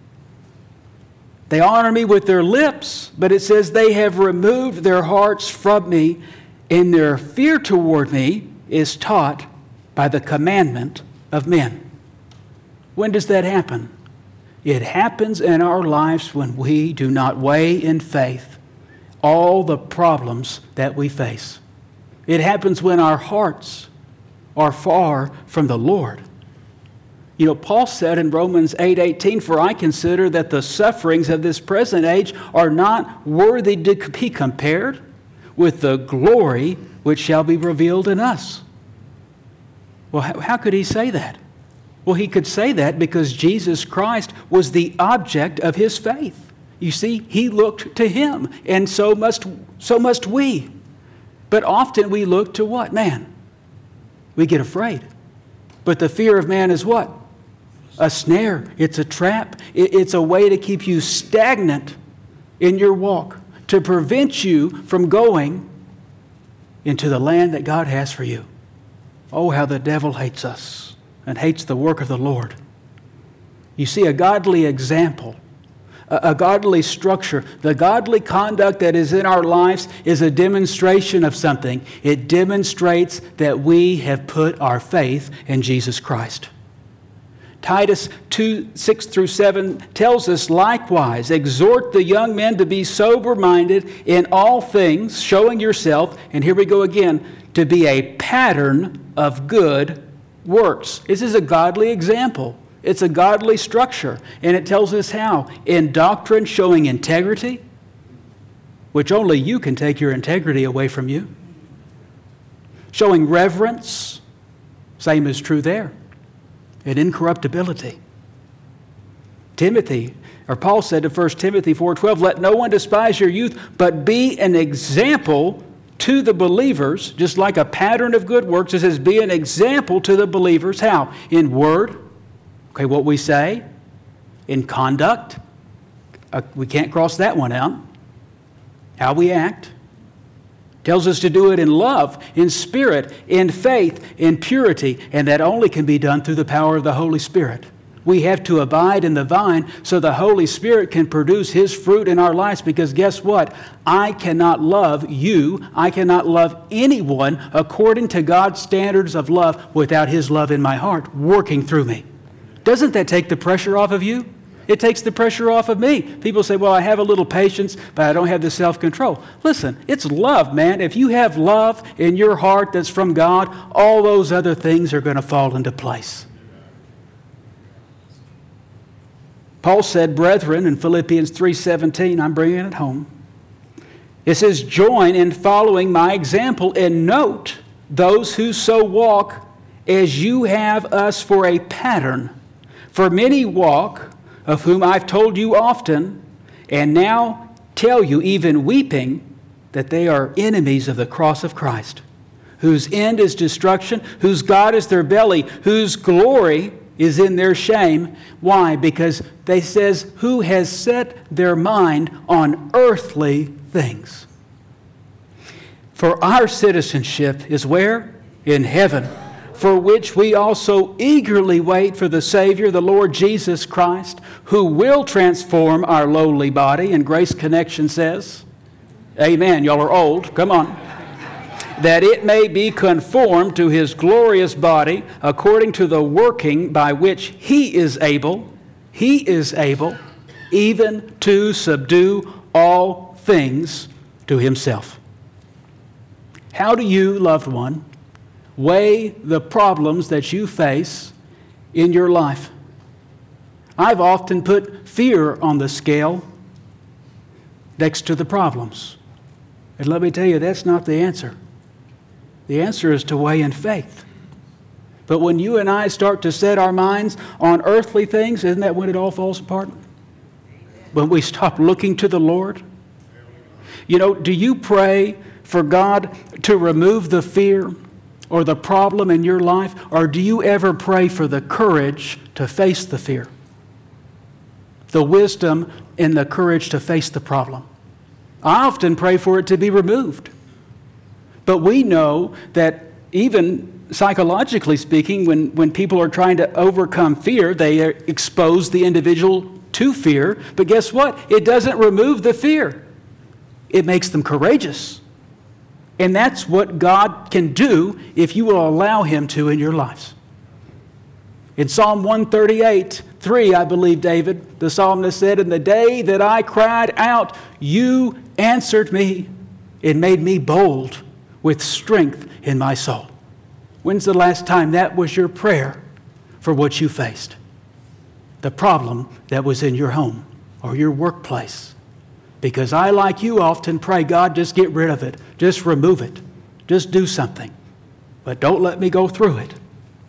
they honor me with their lips, but it says they have removed their hearts from me, and their fear toward me is taught by the commandment of men. When does that happen? It happens in our lives when we do not weigh in faith all the problems that we face. It happens when our hearts are far from the Lord. You know, Paul said in Romans eight eighteen, for I consider that the sufferings of this present age are not worthy to be compared with the glory which shall be revealed in us. Well, how, how could he say that? Well, he could say that because Jesus Christ was the object of his faith. You see, he looked to him, and so must, so must we. But often we look to what? Man. We get afraid. But the fear of man is what? A snare. It's a trap. It's a way to keep you stagnant in your walk, to prevent you from going into the land that God has for you. Oh, how the devil hates us and hates the work of the Lord. You see, a godly example, a godly structure, the godly conduct that is in our lives is a demonstration of something. It demonstrates that we have put our faith in Jesus Christ. Titus two, six through seven tells us likewise, exhort the young men to be sober-minded in all things, showing yourself, and here we go again, to be a pattern of good works. This is a godly example. It's a godly structure, and it tells us how. In doctrine, showing integrity, which only you can take your integrity away from you. Showing reverence, same is true there. And incorruptibility. Timothy, or Paul said to First Timothy four twelve, let no one despise your youth, but be an example to the believers, just like a pattern of good works. It says, be an example to the believers. How? In word. Okay, what we say. In conduct. Uh, we can't cross that one out. How we act. Tells us to do it in love, in spirit, in faith, in purity, and that only can be done through the power of the Holy Spirit. We have to abide in the vine so the Holy Spirit can produce His fruit in our lives, because guess what? I cannot love you, I cannot love anyone according to God's standards of love without His love in my heart working through me. Doesn't that take the pressure off of you? It takes the pressure off of me. People say, well, I have a little patience, but I don't have the self-control. Listen, it's love, man. If you have love in your heart that's from God, all those other things are going to fall into place. Paul said, brethren, in Philippians three seventeen, I'm bringing it home. It says, join in following my example and note those who so walk as you have us for a pattern. For many walk, of whom I've told you often, and now tell you, even weeping, that they are enemies of the cross of Christ, whose end is destruction, whose God is their belly, whose glory is in their shame. Why? Because they says, who has set their mind on earthly things. For our citizenship is where? In heaven, for which we also eagerly wait for the Savior, the Lord Jesus Christ, who will transform our lowly body. And Grace Connection says, amen, y'all are old, come on. That it may be conformed to His glorious body, according to the working by which He is able, He is able, even to subdue all things to Himself. How do you, loved one, weigh the problems that you face in your life? I've often put fear on the scale next to the problems. And let me tell you, that's not the answer. The answer is to weigh in faith. But when you and I start to set our minds on earthly things, isn't that when it all falls apart? When we stop looking to the Lord? You know, do you pray for God to remove the fear or the problem in your life, or do you ever pray for the courage to face the fear? The wisdom and the courage to face the problem. I often pray for it to be removed. But we know that even psychologically speaking, when, when people are trying to overcome fear, they expose the individual to fear. But guess what? It doesn't remove the fear. It makes them courageous. And that's what God can do if you will allow Him to in your lives. In Psalm one thirty-eight, three, I believe, David, the psalmist said, in the day that I cried out, you answered me. It made me bold with strength in my soul. When's the last time that was your prayer for what you faced? The problem that was in your home or your workplace. Because I, like you, often pray, God, just get rid of it. Just remove it. Just do something. But don't let me go through it.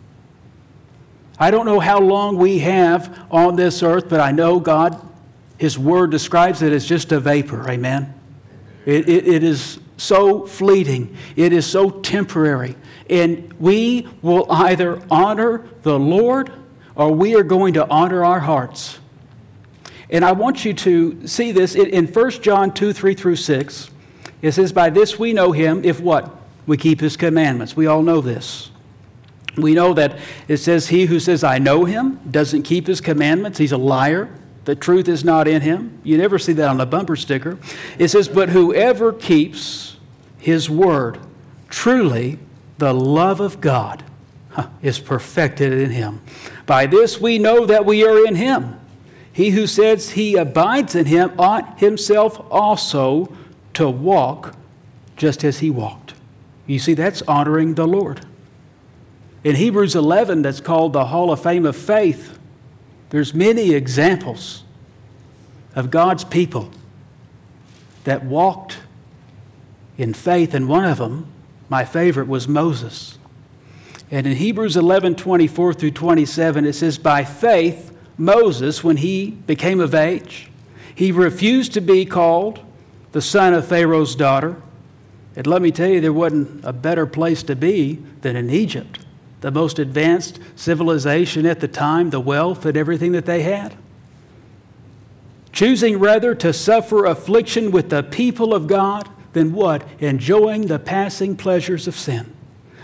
I don't know how long we have on this earth, but I know God, His Word describes it as just a vapor. Amen? It, it, it is so fleeting. It is so temporary. And we will either honor the Lord or we are going to honor our hearts. And I want you to see this in First John two, three through six. It says, by this we know Him, if what? We keep His commandments. We all know this. We know that it says, he who says, I know Him, doesn't keep His commandments. He's a liar. The truth is not in him. You never see that on a bumper sticker. It says, but whoever keeps His word, truly the love of God huh, is perfected in him. By this we know that we are in Him. He who says he abides in Him ought himself also to walk just as He walked. You see, that's honoring the Lord. In Hebrews eleven, that's called the Hall of Fame of Faith, there's many examples of God's people that walked in faith, and one of them, my favorite, was Moses. And in Hebrews eleven, twenty-four through twenty-seven, it says, by faith, Moses, when he became of age, he refused to be called the son of Pharaoh's daughter. And let me tell you, there wasn't a better place to be than in Egypt, the most advanced civilization at the time, the wealth and everything that they had. Choosing rather to suffer affliction with the people of God than what? Enjoying the passing pleasures of sin.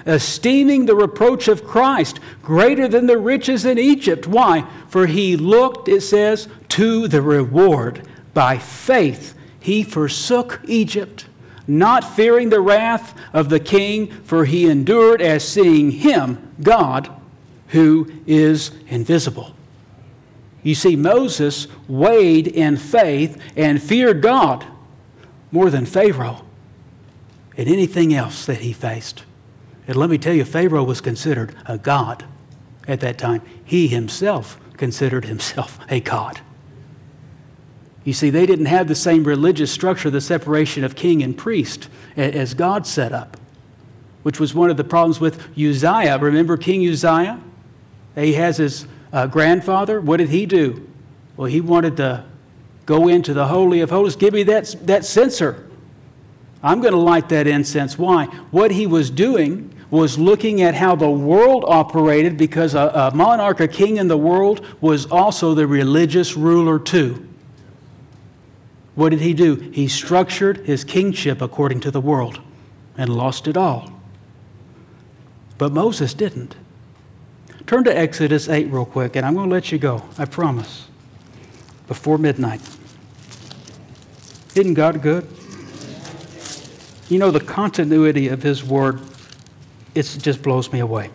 esteeming the reproach of Christ greater than the riches in Egypt. Why? For he looked, it says, to the reward. By faith he forsook Egypt, not fearing the wrath of the king, for he endured as seeing him, God, who is invisible. You see, Moses weighed in faith and feared God more than Pharaoh and anything else that he faced. And let me tell you, Pharaoh was considered a god at that time. He himself considered himself a god. You see, they didn't have the same religious structure, the separation of king and priest, as God set up, which was one of the problems with Uzziah. Remember King Uzziah? Ahaz's uh, grandfather. What did he do? Well, he wanted to go into the Holy of Holies. Give me that, that censer. I'm going to light that incense. Why? What he was doing was looking at how the world operated, because a, a monarch, a king in the world, was also the religious ruler too. What did he do? He structured his kingship according to the world and lost it all. But Moses didn't. Turn to Exodus eight real quick, and I'm going to let you go, I promise, before midnight. Isn't God good? You know, the continuity of his word, it just blows me away.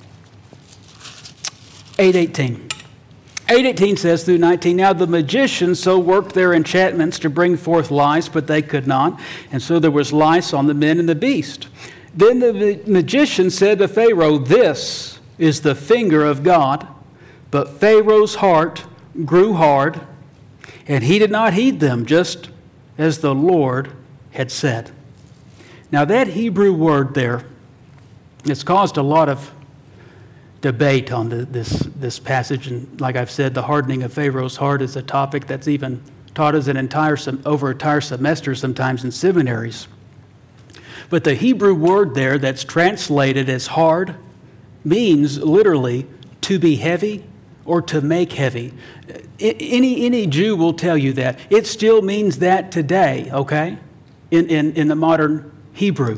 eight eighteen. eight eighteen says through nineteen, now the magicians so worked their enchantments to bring forth lice, but they could not. And so there was lice on the men and the beast. Then the magician said to Pharaoh, this is the finger of God. But Pharaoh's heart grew hard, and he did not heed them, just as the Lord had said. Now that Hebrew word there, it's caused a lot of debate on the, this, this passage. And like I've said, the hardening of Pharaoh's heart is a topic that's even taught as an entire over an entire semester sometimes in seminaries. But the Hebrew word there that's translated as hard means literally to be heavy or to make heavy. Any, any Jew will tell you that. It still means that today, okay, in, in, in the modern Hebrew.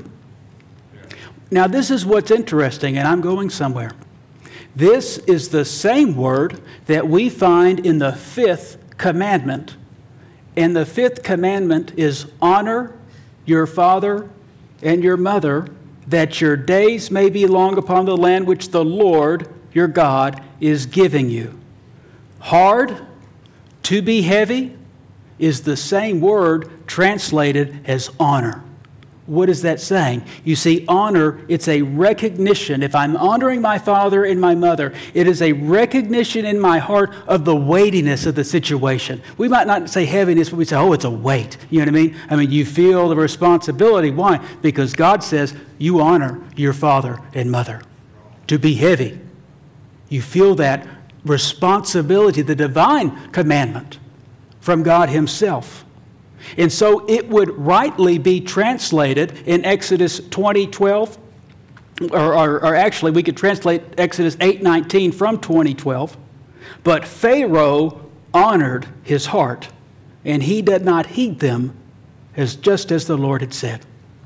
Now this is what's interesting, and I'm going somewhere. This is the same word that we find in the fifth commandment. And the fifth commandment is honor your father and your mother, that your days may be long upon the land which the Lord your God is giving you. Hard, to be heavy, is the same word translated as honor. What is that saying? You see, honor, it's a recognition. If I'm honoring my father and my mother, it is a recognition in my heart of the weightiness of the situation. We might not say heaviness, but we say, oh, it's a weight. You know what I mean? I mean, you feel the responsibility. Why? Because God says you honor your father and mother. To be heavy. You feel that responsibility, the divine commandment from God himself. And so it would rightly be translated in Exodus twenty twelve, or, or, or actually we could translate Exodus eight nineteen from twenty twelve. But Pharaoh honored his heart, and he did not heed them, as just as the Lord had said.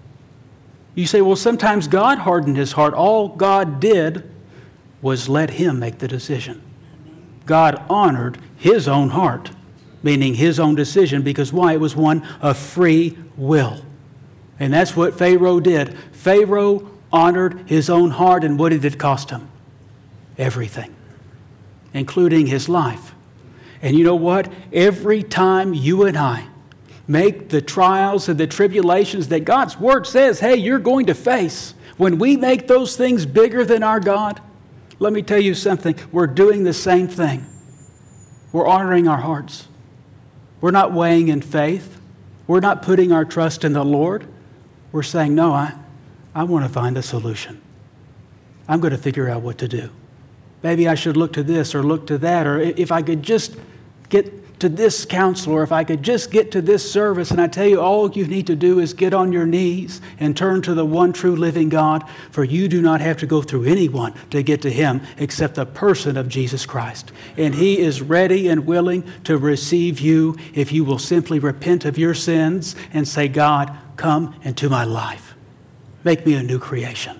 You say, well, sometimes God hardened his heart. All God did was let him make the decision. God honored his own heart, meaning his own decision, because why? It was one of free will. And that's what Pharaoh did. Pharaoh honored his own heart, and what did it cost him? Everything, including his life. And you know what? Every time you and I make the trials and the tribulations that God's Word says, hey, you're going to face, when we make those things bigger than our God, let me tell you something, we're doing the same thing. We're honoring our hearts. We're not weighing in faith. We're not putting our trust in the Lord. We're saying, no, I, I want to find a solution. I'm going to figure out what to do. Maybe I should look to this or look to that, or if I could just get to this counselor, if I could just get to this service. And I tell you, all you need to do is get on your knees and turn to the one true living God, for you do not have to go through anyone to get to him except the person of Jesus Christ. And he is ready and willing to receive you if you will simply repent of your sins and say, God, come into my life. Make me a new creation.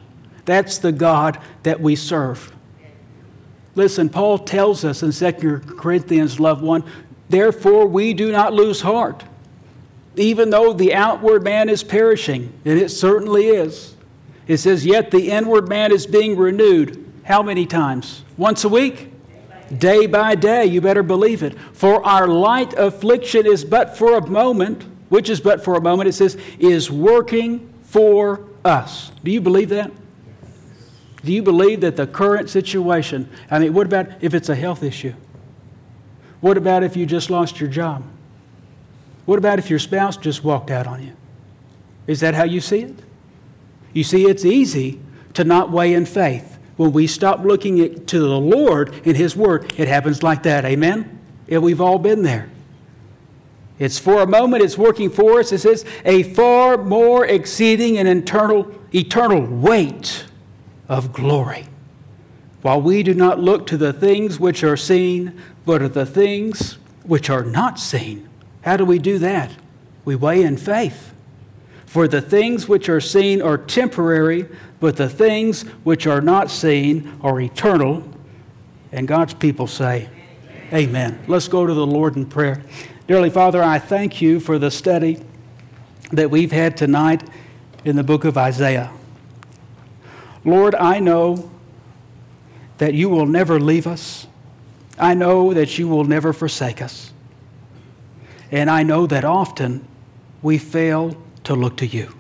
That's the God that we serve. Listen, Paul tells us in Second Corinthians, loved one, therefore we do not lose heart. Even though the outward man is perishing, and it certainly is. It says, yet the inward man is being renewed. How many times? Once a week? Day by day, you better believe it. For our light affliction is but for a moment, which is but for a moment, it says, is working for us. Do you believe that? Do you believe that the current situation, I mean, what about if it's a health issue? What about if you just lost your job? What about if your spouse just walked out on you? Is that how you see it? You see, it's easy to not weigh in faith. When we stop looking at, to the Lord and His Word, it happens like that. Amen? Yeah, we've all been there. It's for a moment, it's working for us. It says, a far more exceeding and eternal, eternal weight of glory. While we do not look to the things which are seen, but at the things which are not seen. How do we do that? We weigh in faith. For the things which are seen are temporary, but the things which are not seen are eternal. And God's people say, amen. Let's go to the Lord in prayer. Dearly Father, I thank you for the study that we've had tonight in the book of Isaiah. Lord, I know that you will never leave us. I know that you will never forsake us. And I know that often we fail to look to you.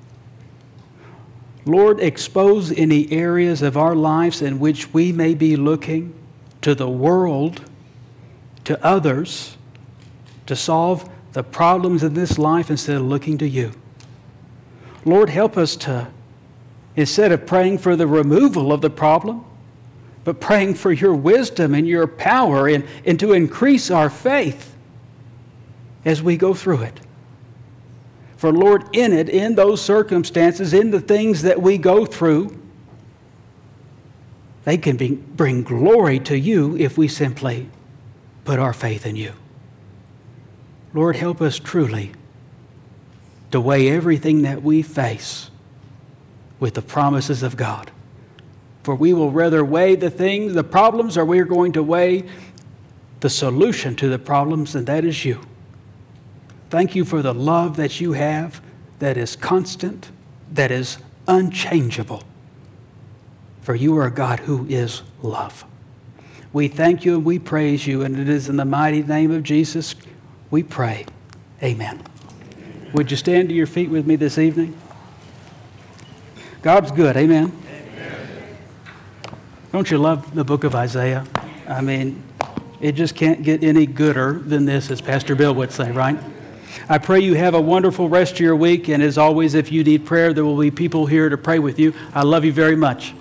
Lord, expose any areas of our lives in which we may be looking to the world, to others, to solve the problems in this life instead of looking to you. Lord, help us to, instead of praying for the removal of the problem, but praying for your wisdom and your power and, and to increase our faith as we go through it. For Lord, in it, in those circumstances, in the things that we go through, they can be, bring glory to you if we simply put our faith in you. Lord, help us truly to weigh everything that we face with the promises of God. For we will rather weigh the things, the problems, or we're going to weigh the solution to the problems, and that is you. Thank you for the love that you have that is constant, that is unchangeable. For you are a God who is love. We thank you and we praise you, and it is in the mighty name of Jesus we pray. Amen. Would you stand to your feet with me this evening? God's good. Amen. Amen. Don't you love the book of Isaiah? I mean, it just can't get any gooder than this, as Pastor Bill would say, right? I pray you have a wonderful rest of your week, and as always, if you need prayer, there will be people here to pray with you. I love you very much.